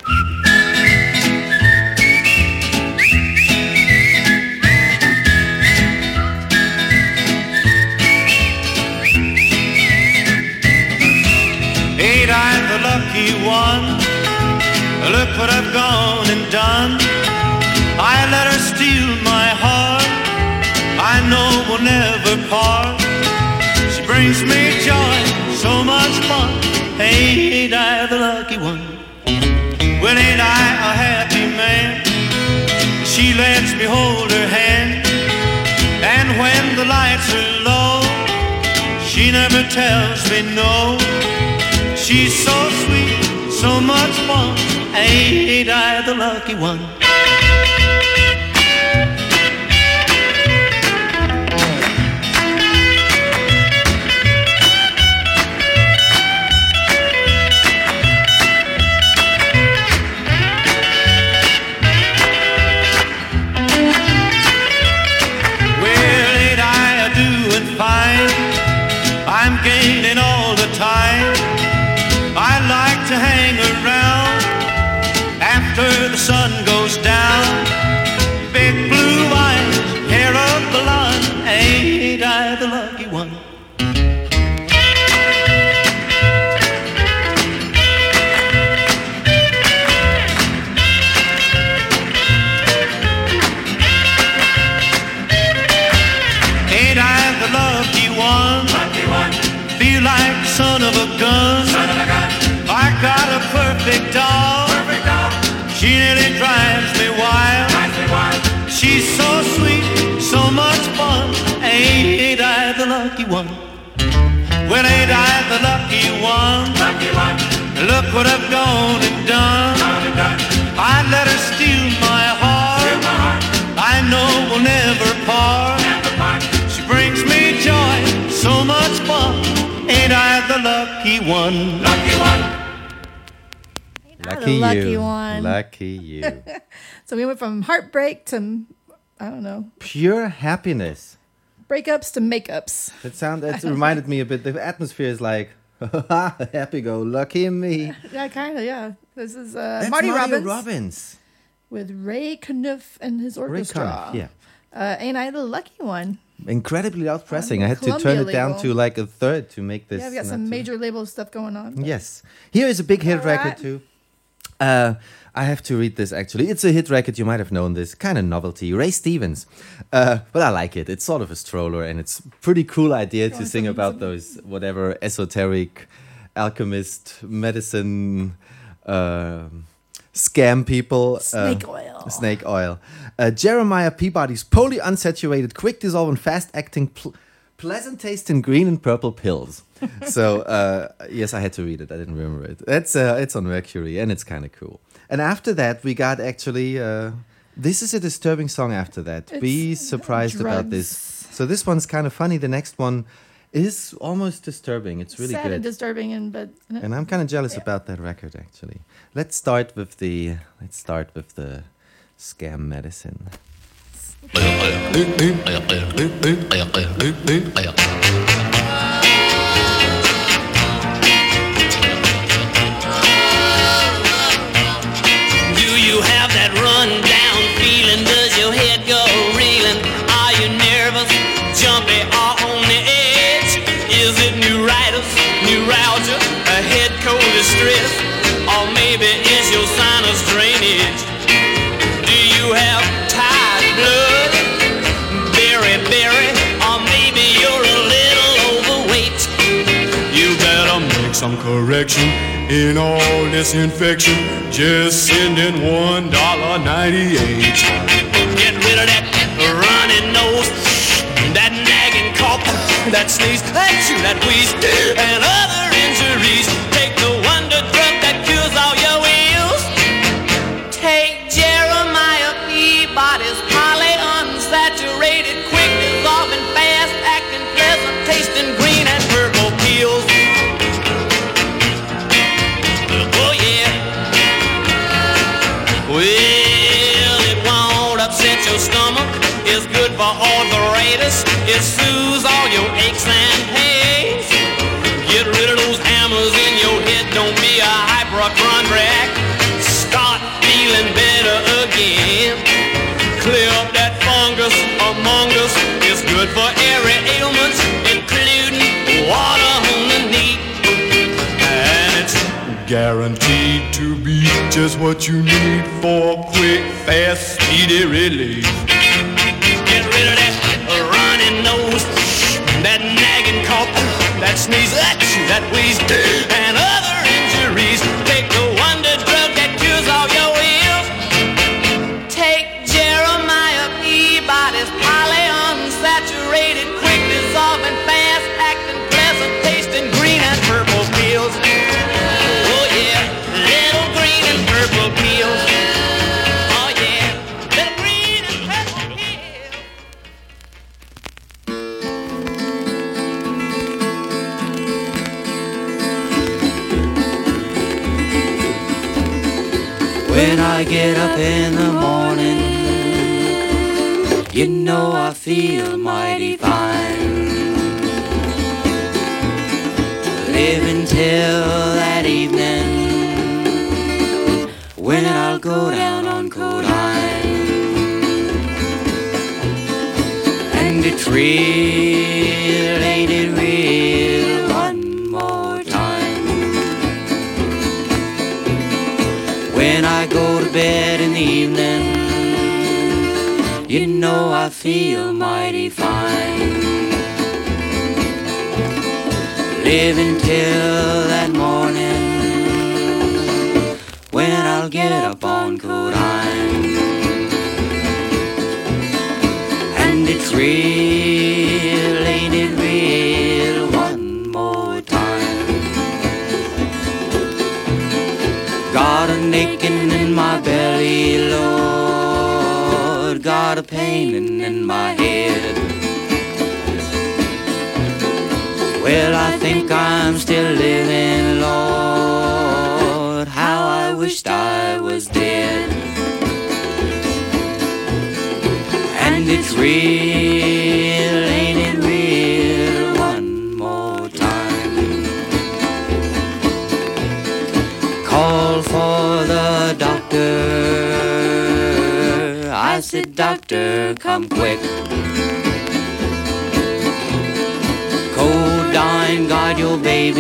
Ain't I the lucky one? Look what I've gone and done. I let her steal my heart. I know we'll never part. She brings me joy, so much fun. Ain't I the lucky one? Well, ain't I a happy man? She lets me hold her hand, and when the lights are low, she never tells me no. She's so sweet, so much fun. Ain't I the lucky one? Well, ain't I a doing fine? I'm gaining all the time. I like to hang around after the sun goes down. lucky one? Well, ain't I the lucky one? Lucky one. Look what I've gone and done. I let her steal my heart. I know we'll never part. She brings me joy, so much fun. Ain't I the lucky one? Lucky one. Lucky lucky you. one. Lucky you. So we went from heartbreak to, I don't know, Pure happiness. breakups to makeups. It reminded me a bit. The atmosphere is like, happy go lucky me. Yeah, kind of, yeah. This is That's Marty Robbins Robbins. with Ray Knuff and his orchestra. Knuff, yeah. Ain't I the lucky one? Incredibly loud pressing. I had to Columbia turn it down label. to like a third to make this. Yeah, we got some major label stuff going on. Yes. Here is a big hit Alright. record too. I have to read this actually. It's a hit record. You might have known this. Kind of novelty. Ray Stevens. But I like it. It's sort of a stroller and it's pretty cool idea to sing about those whatever esoteric alchemist medicine scam people. Snake oil. Snake oil. Jeremiah Peabody's poorly unsaturated, quick dissolve and fast acting pleasant taste in green and purple pills. So yes, I had to read it. I didn't remember it. It's on Mercury and it's kind of cool. And after that, we got actually. This is a disturbing song. After that, be surprised about this. So this one's kind of funny. The next one is almost disturbing. It's really Sad good. and disturbing, And I'm kind of jealous about that record actually. Let's start with the scam medicine. Do you have that run-down feeling? Does your head go reeling? Are you nervous, jumpy, or on the edge? Is it neuritis, neuralgia, a head cold distress? Or maybe is your sinus drainage? Do you have tired blood, berry, or maybe you're a little overweight? You better make some correction in all this infection. Just send in $1.98. Get rid of that running nose, that nagging cough, that sneeze, that chew, that wheeze, and other injuries. Take the wonder drug that cures all your ills. Take Jeremiah Peabody's polyunsaturated, quick dissolving, fast acting, pleasant tasting green and purple pills. Oh yeah. Well, it won't upset your stomach. It's good for arthritis. It soothes all your aches and pains. Get rid of those hammers in your head. Don't be a hypochondriac. Start feeling better again. Clear up that fungus among us. It's good for every ailment, including water on the knee. And it's guaranteed to be just what you need for quick, fast, speedy relief. Get rid of that running nose, that nagging cough, that sneeze, that chew, that wheeze, and other injuries. Take the wonder drug that cures all your ills. Take Jeremiah Peabody's polyunsaturated, quick dissolving, fast acting, pleasant tasting green and purple pills. Oh yeah, little green and purple pills. Oh yeah, little green and purple pills. When I get up in the morning, you know I feel mighty fine. Live until that evening, when I'll go down on Codine. And it's real, ain't it real, one more time. When I go to bed in the evening, you know I feel mighty fine. Live until that morning, when I'll get up on Codine. And it's real, ain't it real? raining in my head. Well, I think I'm still living, Lord, how I wished I was dead. And it's real, ain't it real, one more time. Call for the doctor, I said, doctor, come quick. Codyne, got your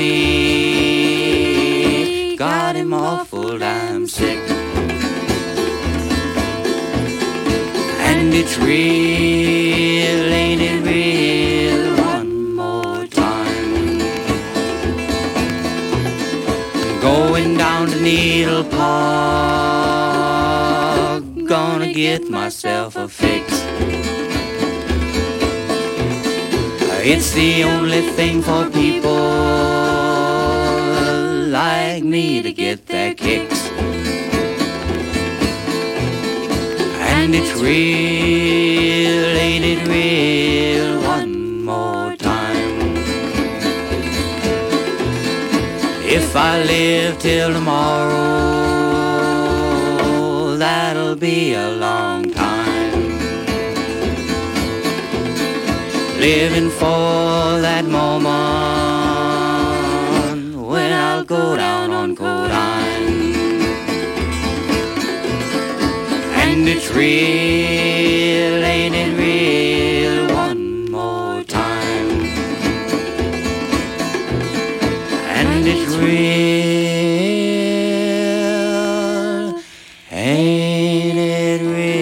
baby, got him awful damn sick. And it's real, ain't it real, one more time. Going down to Needle Park, gonna get myself a fix. It's the only thing for people like me to get their kicks. And it's real, ain't it real, one more time. If I live till tomorrow, that'll be a long time. Living for that moment when I'll go down on Codyne. And it's real, ain't it real, one more time. And it's real, ain't it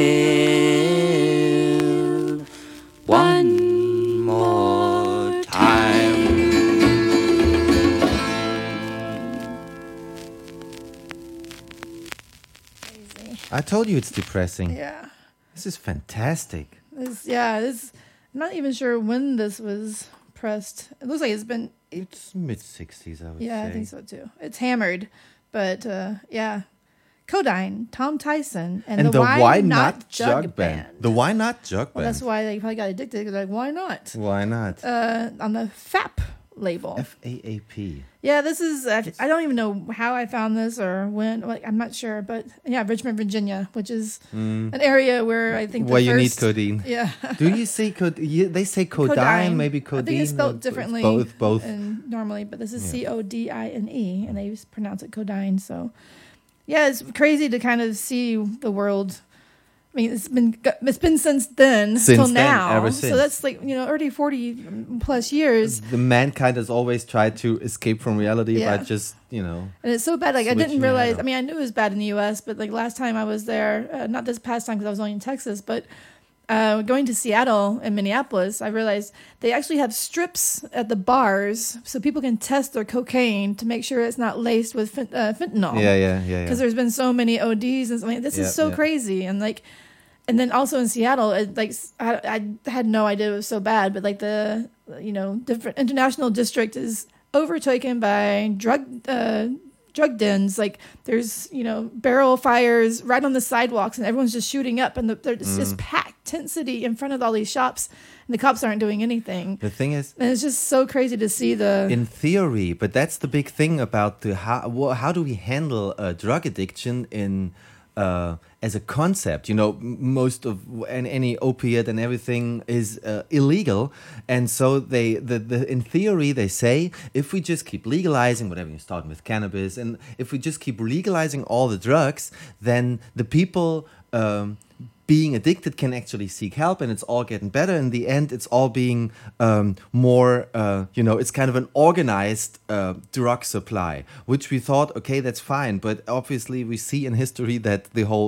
real, one more time. I told you it's depressing. Yeah. This is fantastic. This, I'm not even sure when this was pressed. It looks like It's mid-60s, I would say. Yeah, I think so too. It's hammered, but yeah. Codyne, Tom Tyson, and the Why Not Jug Band. The Why Not Jug Band. Well, that's why they probably got addicted. Because like, why not? Why not? On the FAP label. FAAP. Yeah, this is. I don't even know how I found this or when. Like, I'm not sure, but yeah, Richmond, Virginia, which is an area where I think where you need codeine. Yeah. Do you say they say codyne, maybe codeine? I think it's spelled differently. Both. And normally, but this is Codine, and they pronounce it Codyne. So, yeah, it's crazy to kind of see the world. I mean, it's been since then till now. Ever since. So that's like, already 40 plus years. The mankind has always tried to escape from reality by just, And it's so bad. Like, I didn't realize. I mean, I knew it was bad in the U.S., but like last time I was there, not this past time because I was only in Texas, but going to Seattle and Minneapolis, I realized they actually have strips at the bars so people can test their cocaine to make sure it's not laced with fentanyl. Yeah. Because there's been so many ODs and something. This is so crazy. And like, and then also in Seattle, I had no idea it was so bad, but like the different international district is overtaken by drug dens. Like there's barrel fires right on the sidewalks, and everyone's just shooting up, and it's just packed tent city in front of all these shops, and the cops aren't doing anything. The thing is, and it's just so crazy to see in theory, but that's the big thing about how do we handle drug addiction in as a concept. Most of any opiate and everything is illegal, and so in theory they say if we just keep legalizing whatever, you start with cannabis, and if we just keep legalizing all the drugs, then the people being addicted can actually seek help, and it's all getting better. In the end, it's all being more, it's kind of an organized drug supply, which we thought, okay, that's fine. But obviously, we see in history that the whole,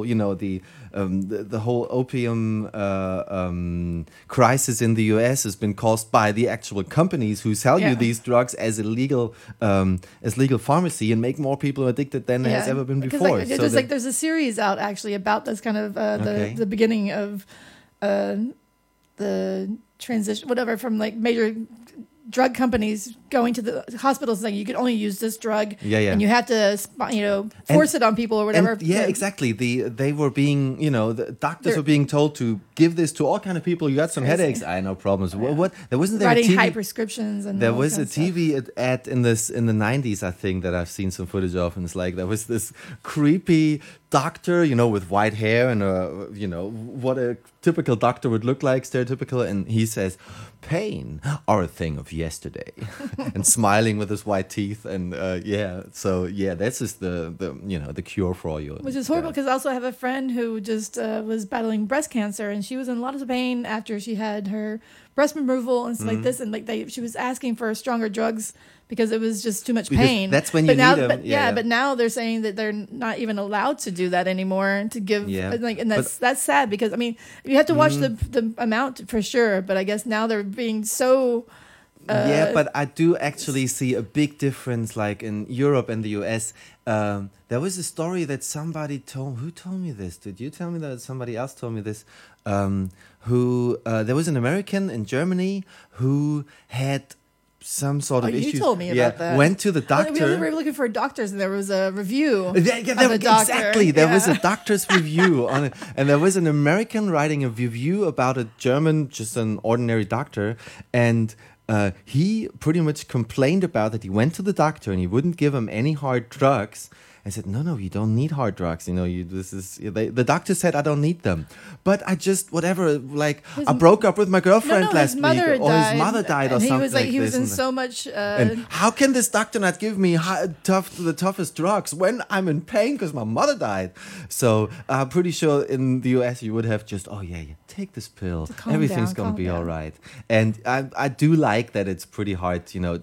the whole opium crisis in the U.S. has been caused by the actual companies who sell you these drugs as legal pharmacy and make more people addicted than has ever been before. There's a series out actually about this kind of the beginning of the transition, whatever, from like major drug companies going to the hospitals saying you could only use this drug, Yeah. and you have to, force it on people or whatever. And, exactly. They were being, the doctors were being told to give this to all kind of people. You got some headaches, no problems. What? There wasn't there writing a TV, high prescriptions and there all was a kinds of stuff. TV ad in the 90s, I think, that I've seen some footage of, and it's like there was this creepy doctor, with white hair and what a typical doctor would look like, stereotypical, and he says, "Pain are a thing of yesterday," and smiling with his white teeth, and that's just the cure for all your. Which is horrible because I also have a friend who just was battling breast cancer, and she was in a lot of pain after she had her breast removal and stuff like this, and she was asking for stronger drugs because it was just too much pain. That's when you need them. But now they're saying that they're not even allowed to do that anymore to give. And that's sad because you have to watch the amount for sure. But I guess now they're being so. But I do actually see a big difference, like in Europe and the US. There was a story that somebody told. Who told me this? Did you tell me that? Somebody else told me this. There was an American in Germany who had some sort of issue. You told me about that. Went to the doctor. We were looking for doctors, and there was a review. Exactly. There was a doctor's review on it, and there was an American writing a review about a German, just an ordinary doctor, and he pretty much complained about that. He went to the doctor, and he wouldn't give him any hard drugs. I said, no, you don't need hard drugs. The doctor said I don't need them. But I just, I broke up with my girlfriend last week. His mother died or something like this. He was in so much... and how can this doctor not give me the toughest drugs when I'm in pain because my mother died? So I'm pretty sure in the US you would have just, take this pill. Everything's going to be all right. And I do like that it's pretty hard.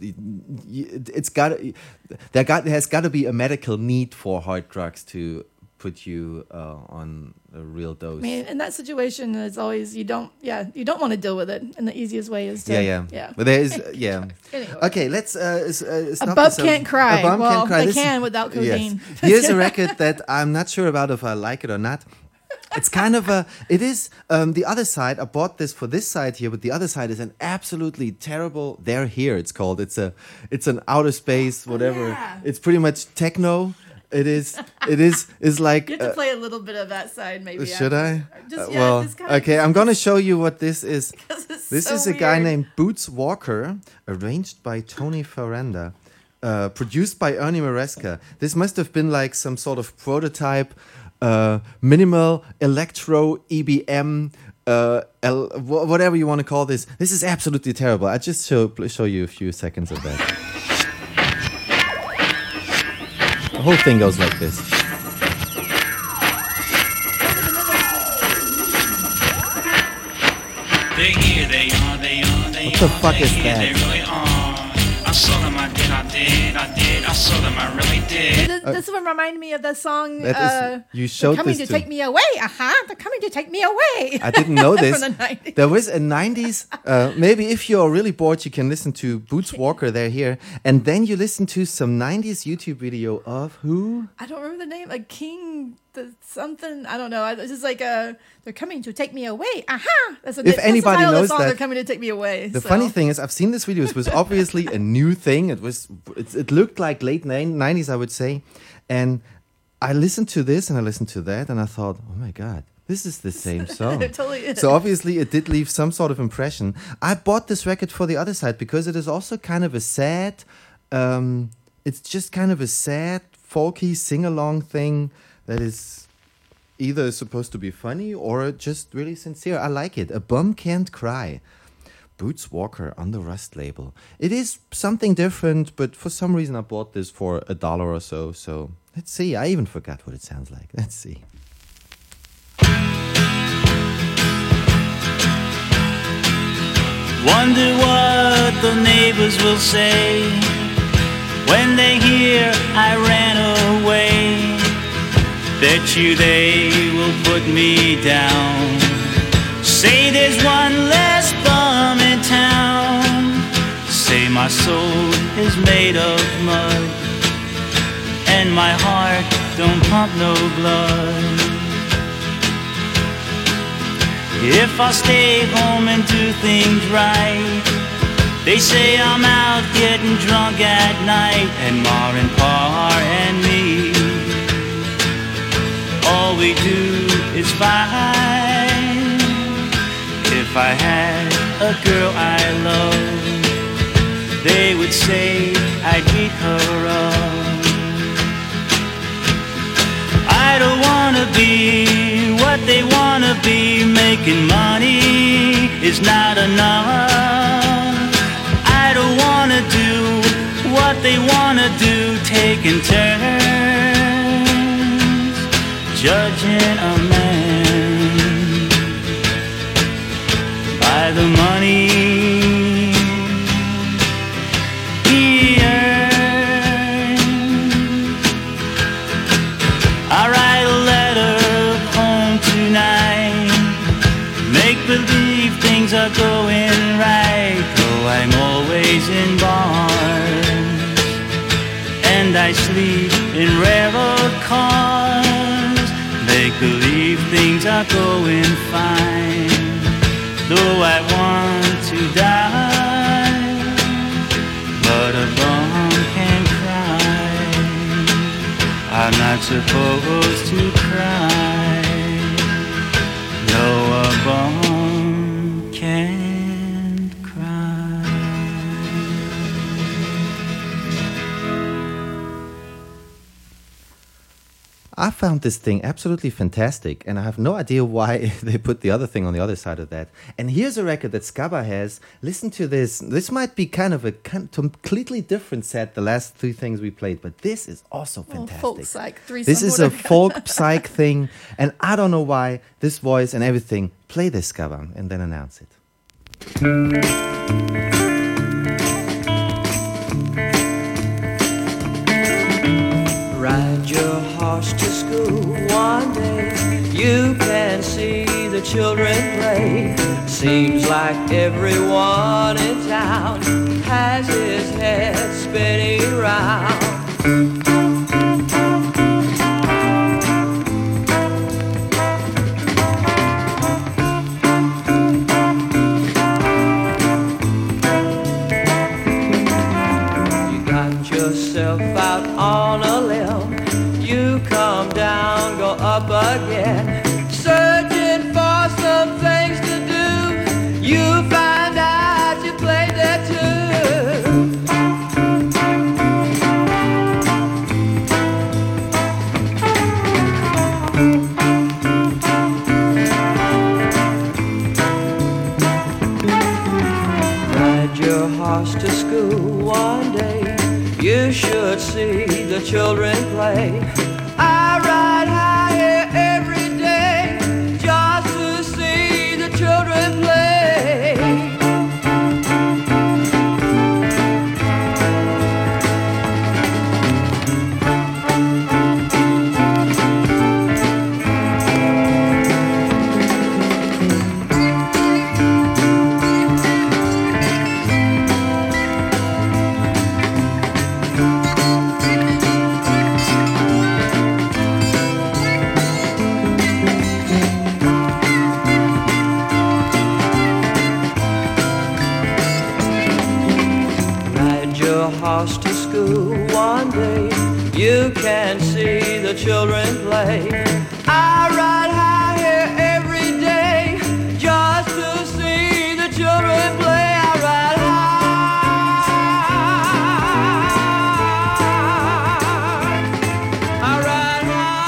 There has got to be a medical need for hard drugs to put you on a real dose. In that situation, it's always you don't want to deal with it, and the easiest way is to But there is Anyway. Okay, let's. A bum can't cry. They can without codeine. Yes. Here's a record that I'm not sure about if I like it or not. It's kind of it is the other side. I bought this for this side here, but the other side is an absolutely terrible. They're here. It's called. It's an outer space, whatever. Yeah. It's pretty much techno. It's like. You have to play a little bit of that side, maybe. Should I? Just okay. I'm gonna show you what this is. This so is a guy weird. named Boots Walker, arranged by Tony Ferranda, produced by Ernie Maresca. This must have been like some sort of prototype. Minimal electro EBM, whatever you want to call this. This is absolutely terrible. I just show you a few seconds of that. The whole thing goes like this. What the fuck is that? I saw them, I did. I saw them, I really did. This one reminded me of that song. You showed They're coming this to take me away. They're coming to take me away. I didn't know this. From the 90s. There was a 90s. Maybe if you're really bored, you can listen to Boots Walker. They're here, and then you listen to some 90s YouTube video of who? I don't remember the name. Like King something. I don't know. It's just like they're coming to take me away. That's If anybody the title of the knows song, that, they're coming to take me away. The funny thing is, I've seen this video. It was obviously a new thing. It looked like late 90s, I would say. And I listened to this and I listened to that and I thought, oh my God, this is the same song. It totally is. So obviously it did leave some sort of impression. I bought this record for the other side because it is also kind of a sad, it's just kind of a sad, folky sing-along thing that is either supposed to be funny or just really sincere. I like it. A Bum Can't Cry. Boots Walker on the Rust label. It is something different, but for some reason I bought this for $1 or so. So let's see. I even forgot what it sounds like. Let's see. Wonder what the neighbors will say when they hear I ran away. Bet you they will put me down. Say there's one less bum in town. Say my soul is made of mud and my heart don't pump no blood. If I stay home and do things right, They say I'm out getting drunk at night, and Ma and Pa and me, all we do is fight. If I had a girl I love, they would say I'd beat her up. I don't wanna be what they wanna be. Making money is not enough. I don't wanna do what they wanna do. Taking turns judging a man by the money he earns. I write a letter home tonight, make believe things are going right, though I'm always in bars, and I sleep in railroad cars. Make believe things are going fine, though I want to die, but a bum can cry. I'm not supposed to cry. No, a bum can't cry. I found this thing absolutely fantastic, and I have no idea why they put the other thing on the other side of that. And here's a record that Scabba has. Listen to this. This might be kind of a completely different set, the last three things we played, but this is also fantastic. Folk psych, threesome, this is a whatever. folk psych thing, and I don't know why this voice and everything. Play this, Scabba, and then announce it. Ride your horse to school one day. You can see the children play. Seems like everyone in town has his head spinning round. Yourself out on a limb, you come down, go up again, searching for some things to do. You find out you played there too. Ride your horse to school one day. You should see the children play. I ride high here every day just to see the children play. Horse to school one day, you can see the children play. I ride high here every day just to see the children play. I ride high, I ride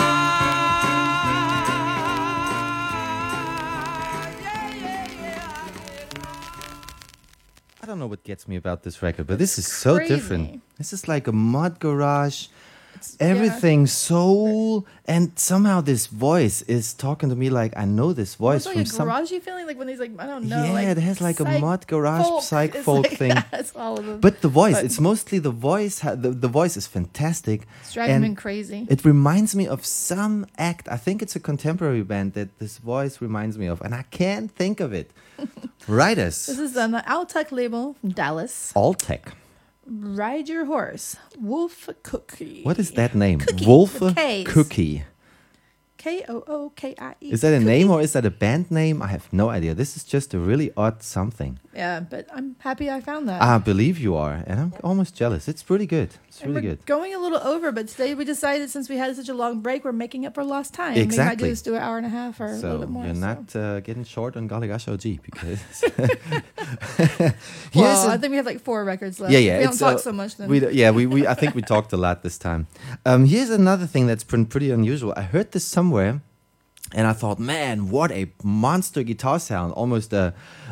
I don't know what gets me about this record, but this is so crazy. different. This is like a mod garage, everything soul, and somehow this voice is talking to me like I know this voice It's like from a some. garagey feeling, like when he's like, I don't know. Yeah, like it has like a psych mod garage folk. psych It's folk like thing. that. It's all of them. But the voice, But it's mostly the voice. The voice is fantastic. It's driving and me crazy. It reminds me of some act. I think it's a contemporary band that this voice reminds me of, and I can't think of it. Writers. This is on the Altec label from Dallas. Altec. Ride Your Horse, Wolf Cookie. What is that name? Cookie, Wolf with Ks. Cookie. Kookie. Is that a name or is that a band name? I have no idea. This is just a really odd something. Yeah, but I'm happy I found that. I believe you are, and I'm almost jealous. It's pretty good. It's And really we're good. going a little over, but today we decided since we had such a long break, we're making up for lost time. We might Exactly. just do an hour and a half or a little bit So more. you're not getting short on Galigash OG because. Well, I think we have like 4 records left. Yeah, If yeah. we don't it's, talk so much then. we I think we talked a lot this time. Here's another thing that's been pretty unusual. I heard this somewhere, and I thought, man, what a monster guitar sound! Almost a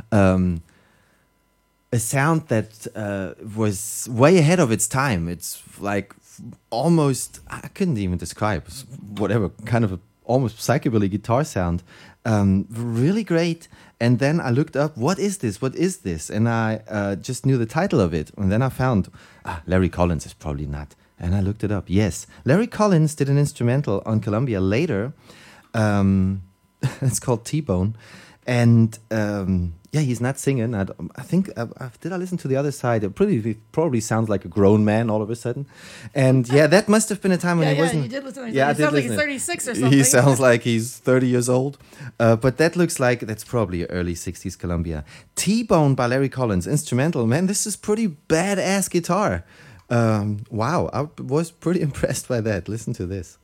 sound that was way ahead of its time. It's like almost, I couldn't even describe, whatever kind of a almost psychobilly guitar sound. Really great. And then I looked up, what is this? What is this? And I just knew the title of it. And then I found, Larry Collins is probably not. And I looked it up. Yes, Larry Collins did an instrumental on Columbia later. It's called T-Bone. And yeah, he's not singing. I think, did I listen to the other side? It probably sounds like a grown man all of a sudden. And yeah, that must have been a time when he wasn't. You did listen. Yeah, I He did sounds like listen. he's 36 or something. He sounds like he's 30 years old. But that looks like that's probably early 60s Columbia. T-Bone by Larry Collins, instrumental. Man, this is pretty badass guitar. Wow, I was pretty impressed by that. Listen to this.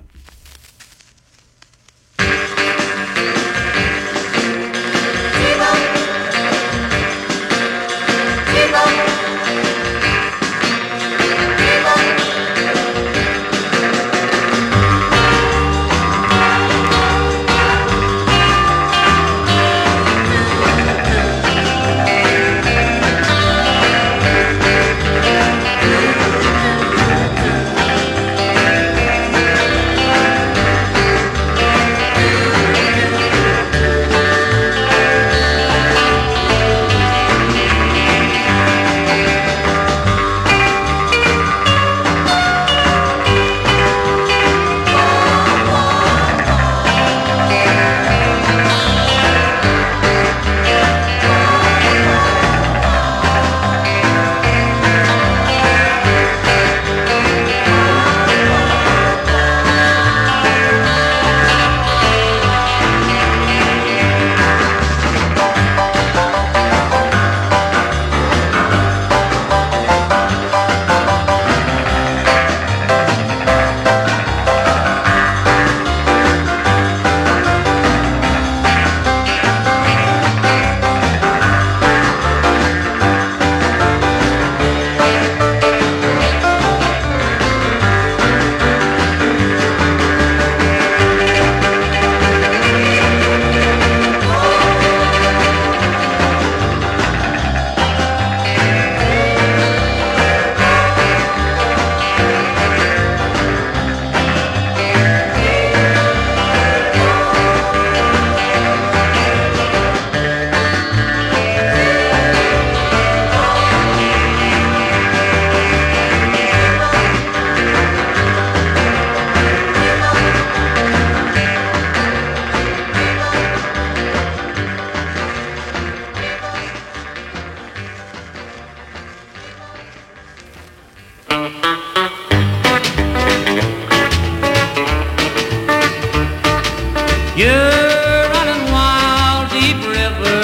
You're running wild, deep river.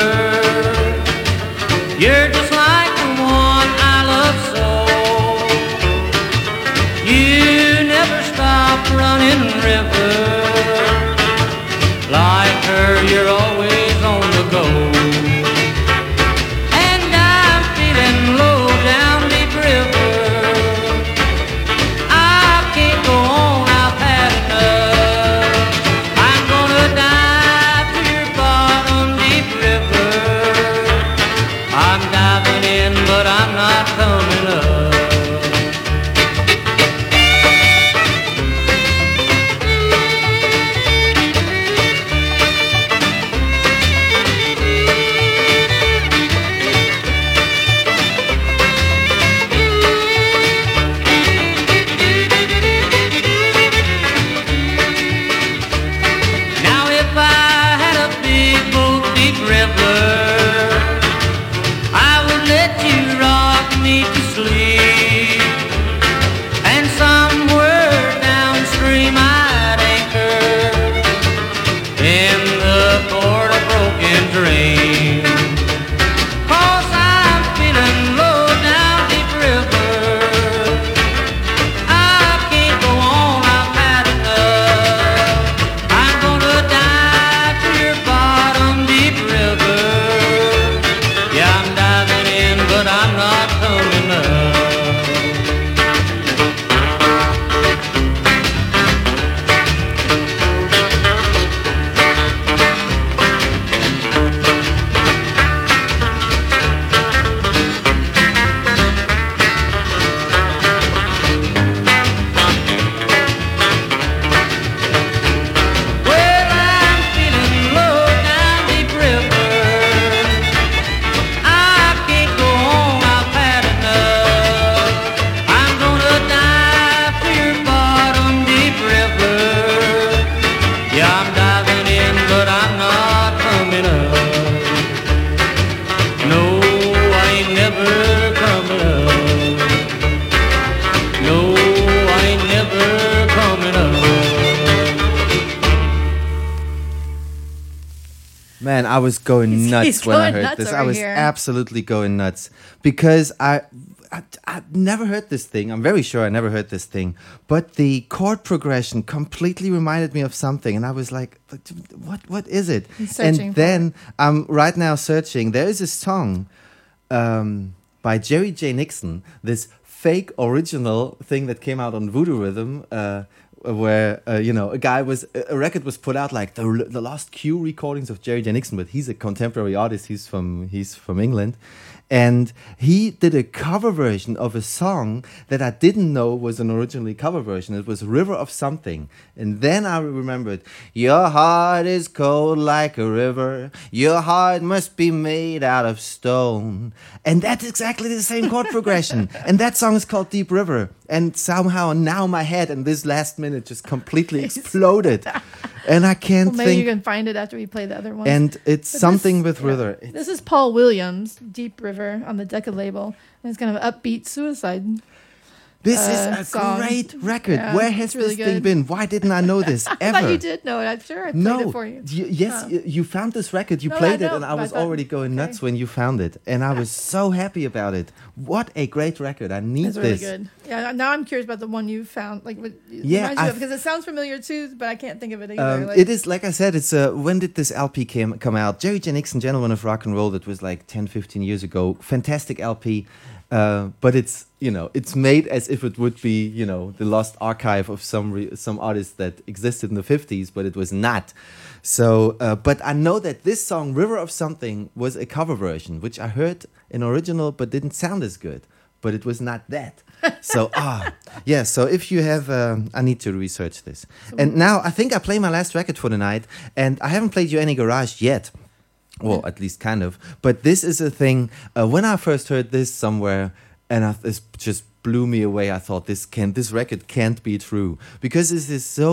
You're just like the one I love so. You never stop running, river. Like her, you're always on the go. And I'm feeling low down, deep river. I can't go on, I've had enough. I'm gonna dive to your bottom, deep river. I'm diving in, but I'm not coming up. Now if I had a big boat, deep river, I would let you rock me to I was going nuts he's when I going heard nuts this. over I was here. absolutely going nuts because I've never heard this thing. I'm very sure I never heard this thing. But the chord progression completely reminded me of something. And I was like, what is it? He's searching And for then I'm right now searching. There is a song by Jerry J. Nixon, this fake original thing that came out on Voodoo Rhythm, where a record was put out like the Lost Q recordings of Jerry J. Nixon, but he's a contemporary artist. He's from England, and he did a cover version of a song that I didn't know was an originally cover version. It was River of Something, and then I remembered, your heart is cold like a river, your heart must be made out of stone, and that's exactly the same chord progression. And that song is called Deep River, and somehow now my head in this last minute just completely exploded, and I can't Well, maybe think. you can find it after we play the other one. And it's something with River. This is Paul Williams, Deep River, on the Decca label. And it's kind of upbeat suicide. This is a song. great record. Yeah, Where has it's really this thing good. been? Why didn't I know this I ever? thought you did know it. I'm sure I played it for you. Yes, Huh. you found this record. You No, played I it, know, and I but I was thought- already going nuts when you found it, and I was so happy about it. What a great record! I need It's really this. good. Yeah, now I'm curious about the one you found. Like, what Yeah, reminds you of, I've- because it sounds familiar too, but I can't think of it either. Like, It is, like I said, it's when did this LP come out? Jerry J. Nixon, Gentleman of Rock and Roll, that was like 10, 15 years ago. Fantastic LP, but it's made as if it would be, the lost archive of some artist that existed in the 50s, but it was not. So, but I know that this song, River of Something, was a cover version, which I heard in original, but didn't sound as good. But it was not that. So, yeah. So if you have, I need to research this. And now I think I play my last record for the night, and I haven't played you any Garage yet. Well, at least kind of. But this is a thing. When I first heard this somewhere, and this just blew me away. I thought this record can't be true, because this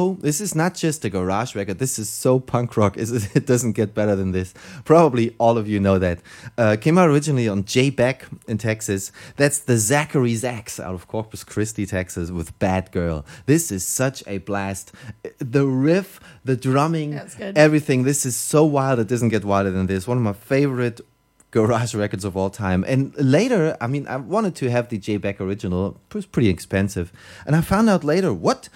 is not just a garage record. This is so punk rock. It doesn't get better than this. Probably all of you know that. Came out originally on J. Beck in Texas. That's the Zachary Zax out of Corpus Christi, Texas, with Bad Girl. This is such a blast. The riff, the drumming, That's good. everything. This is so wild. It doesn't get wilder than this. One of my favorite garage records of all time. And later, I wanted to have the J. Beck original. It was pretty expensive. And I found out later,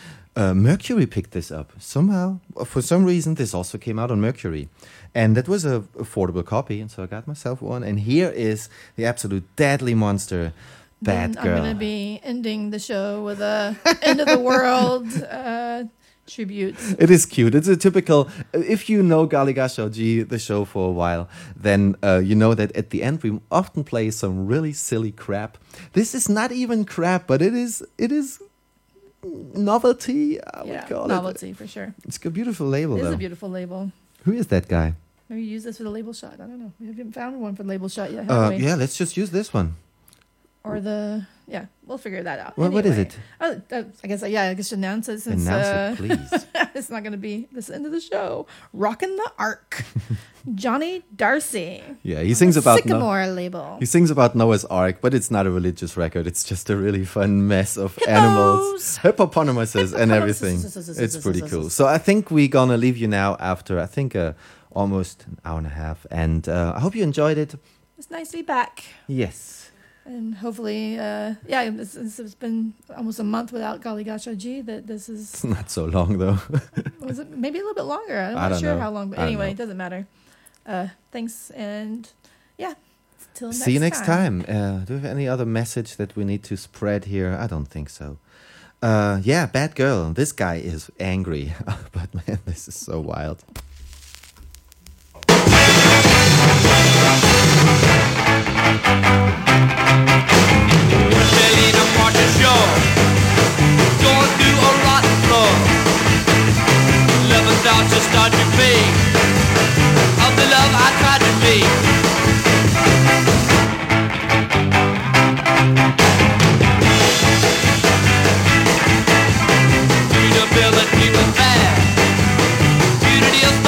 Mercury picked this up. Somehow, for some reason, this also came out on Mercury. And that was a affordable copy, and so I got myself one. And here is the absolute deadly monster, Bad then Girl. I'm going to be ending the show with a end of the world tribute. It is cute. It's a typical. If you know Gali Gasho G, the show for a while, then you know that at the end we often play some really silly crap. This is not even crap, but it is novelty. I would call novelty it. for sure. It's a beautiful label, It is though. a beautiful label. Who is that guy? Maybe use this for the label shot. I don't know. We haven't found one for the label shot yet, have we? Yeah, let's just use this one. Or we'll figure that out. What is Anyway. it? I guess announce it since Announce it, please. it's not going to be this end of the show. Rockin' the Ark, Johnny Darcy. Yeah, he sings about Sycamore label. He sings about Noah's Ark, but it's not a religious record. It's just a really fun mess of animals, hippopotamuses, and everything. It's pretty cool. So I think we're gonna leave you now after almost an hour and a half, and I hope you enjoyed it. It's nice to be back. Yes. And hopefully, it's been almost a month without Gali Gasho G. That this is. It's not so long though. Was it maybe a little bit longer? I'm I not don't sure know. how long, but I don't anyway, know. it doesn't matter. Thanks, and till See you next time. Do you have any other message that we need to spread here? I don't think so. Bad Girl. This guy is angry, but man, this is so wild. Selena Martin Shaw, going through a rotten floor. Love thoughts just start to fade. Of the love I tried to be. To the bill that we was bad. To the deals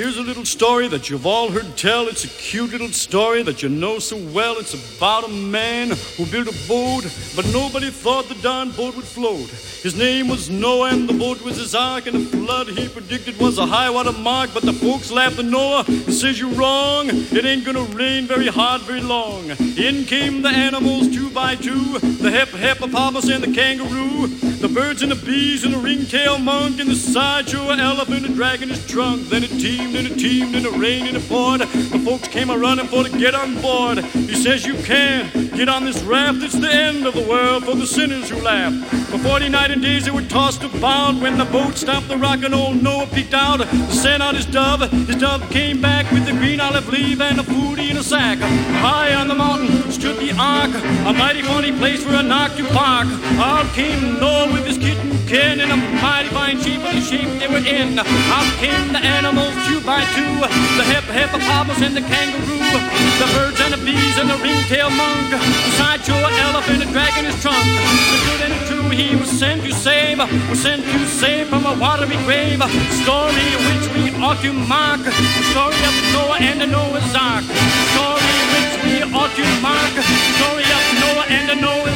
here's a little story that you've all heard tell. It's a cute little story that you know so well. It's about a man who built a boat, but nobody thought the darn boat would float. His name was Noah, and the boat was his ark, and the flood he predicted was a high water mark. But the folks laughed at Noah and says, you're wrong. It ain't gonna rain very hard, very long. In came the animals 2 by 2, the hippopotamus and the kangaroo, the birds and the bees and the ringtail monk, and the sideshow elephant and dragging his trunk. Then it teemed and it teemed and it rained and it poured. The folks came a-running for to get on board. He says, you can't get on this raft. It's the end of the world for the sinners who laugh. For 40 nights and days they were tossed about. When the boat stopped the rock and old Noah peeked out to send out his dove. His dove came back with the green olive leaf and a foodie in a sack. High on the mountain stood the ark, a mighty funny place for an ark to park. Out came Noah with his kitten Ken, and a mighty fine sheep of the shape they were in. Out came the animals 2 by 2, the hippopotamus and the kangaroo, the birds and the bees and the ringtail monk, the sideshow elephant and dragging his trunk. The good and the true he was sent to save, from a watery grave. Story which we ought to mark, the story of Noah and the Noah's Ark. Story which we ought to mark, the story of Noah and the Noah's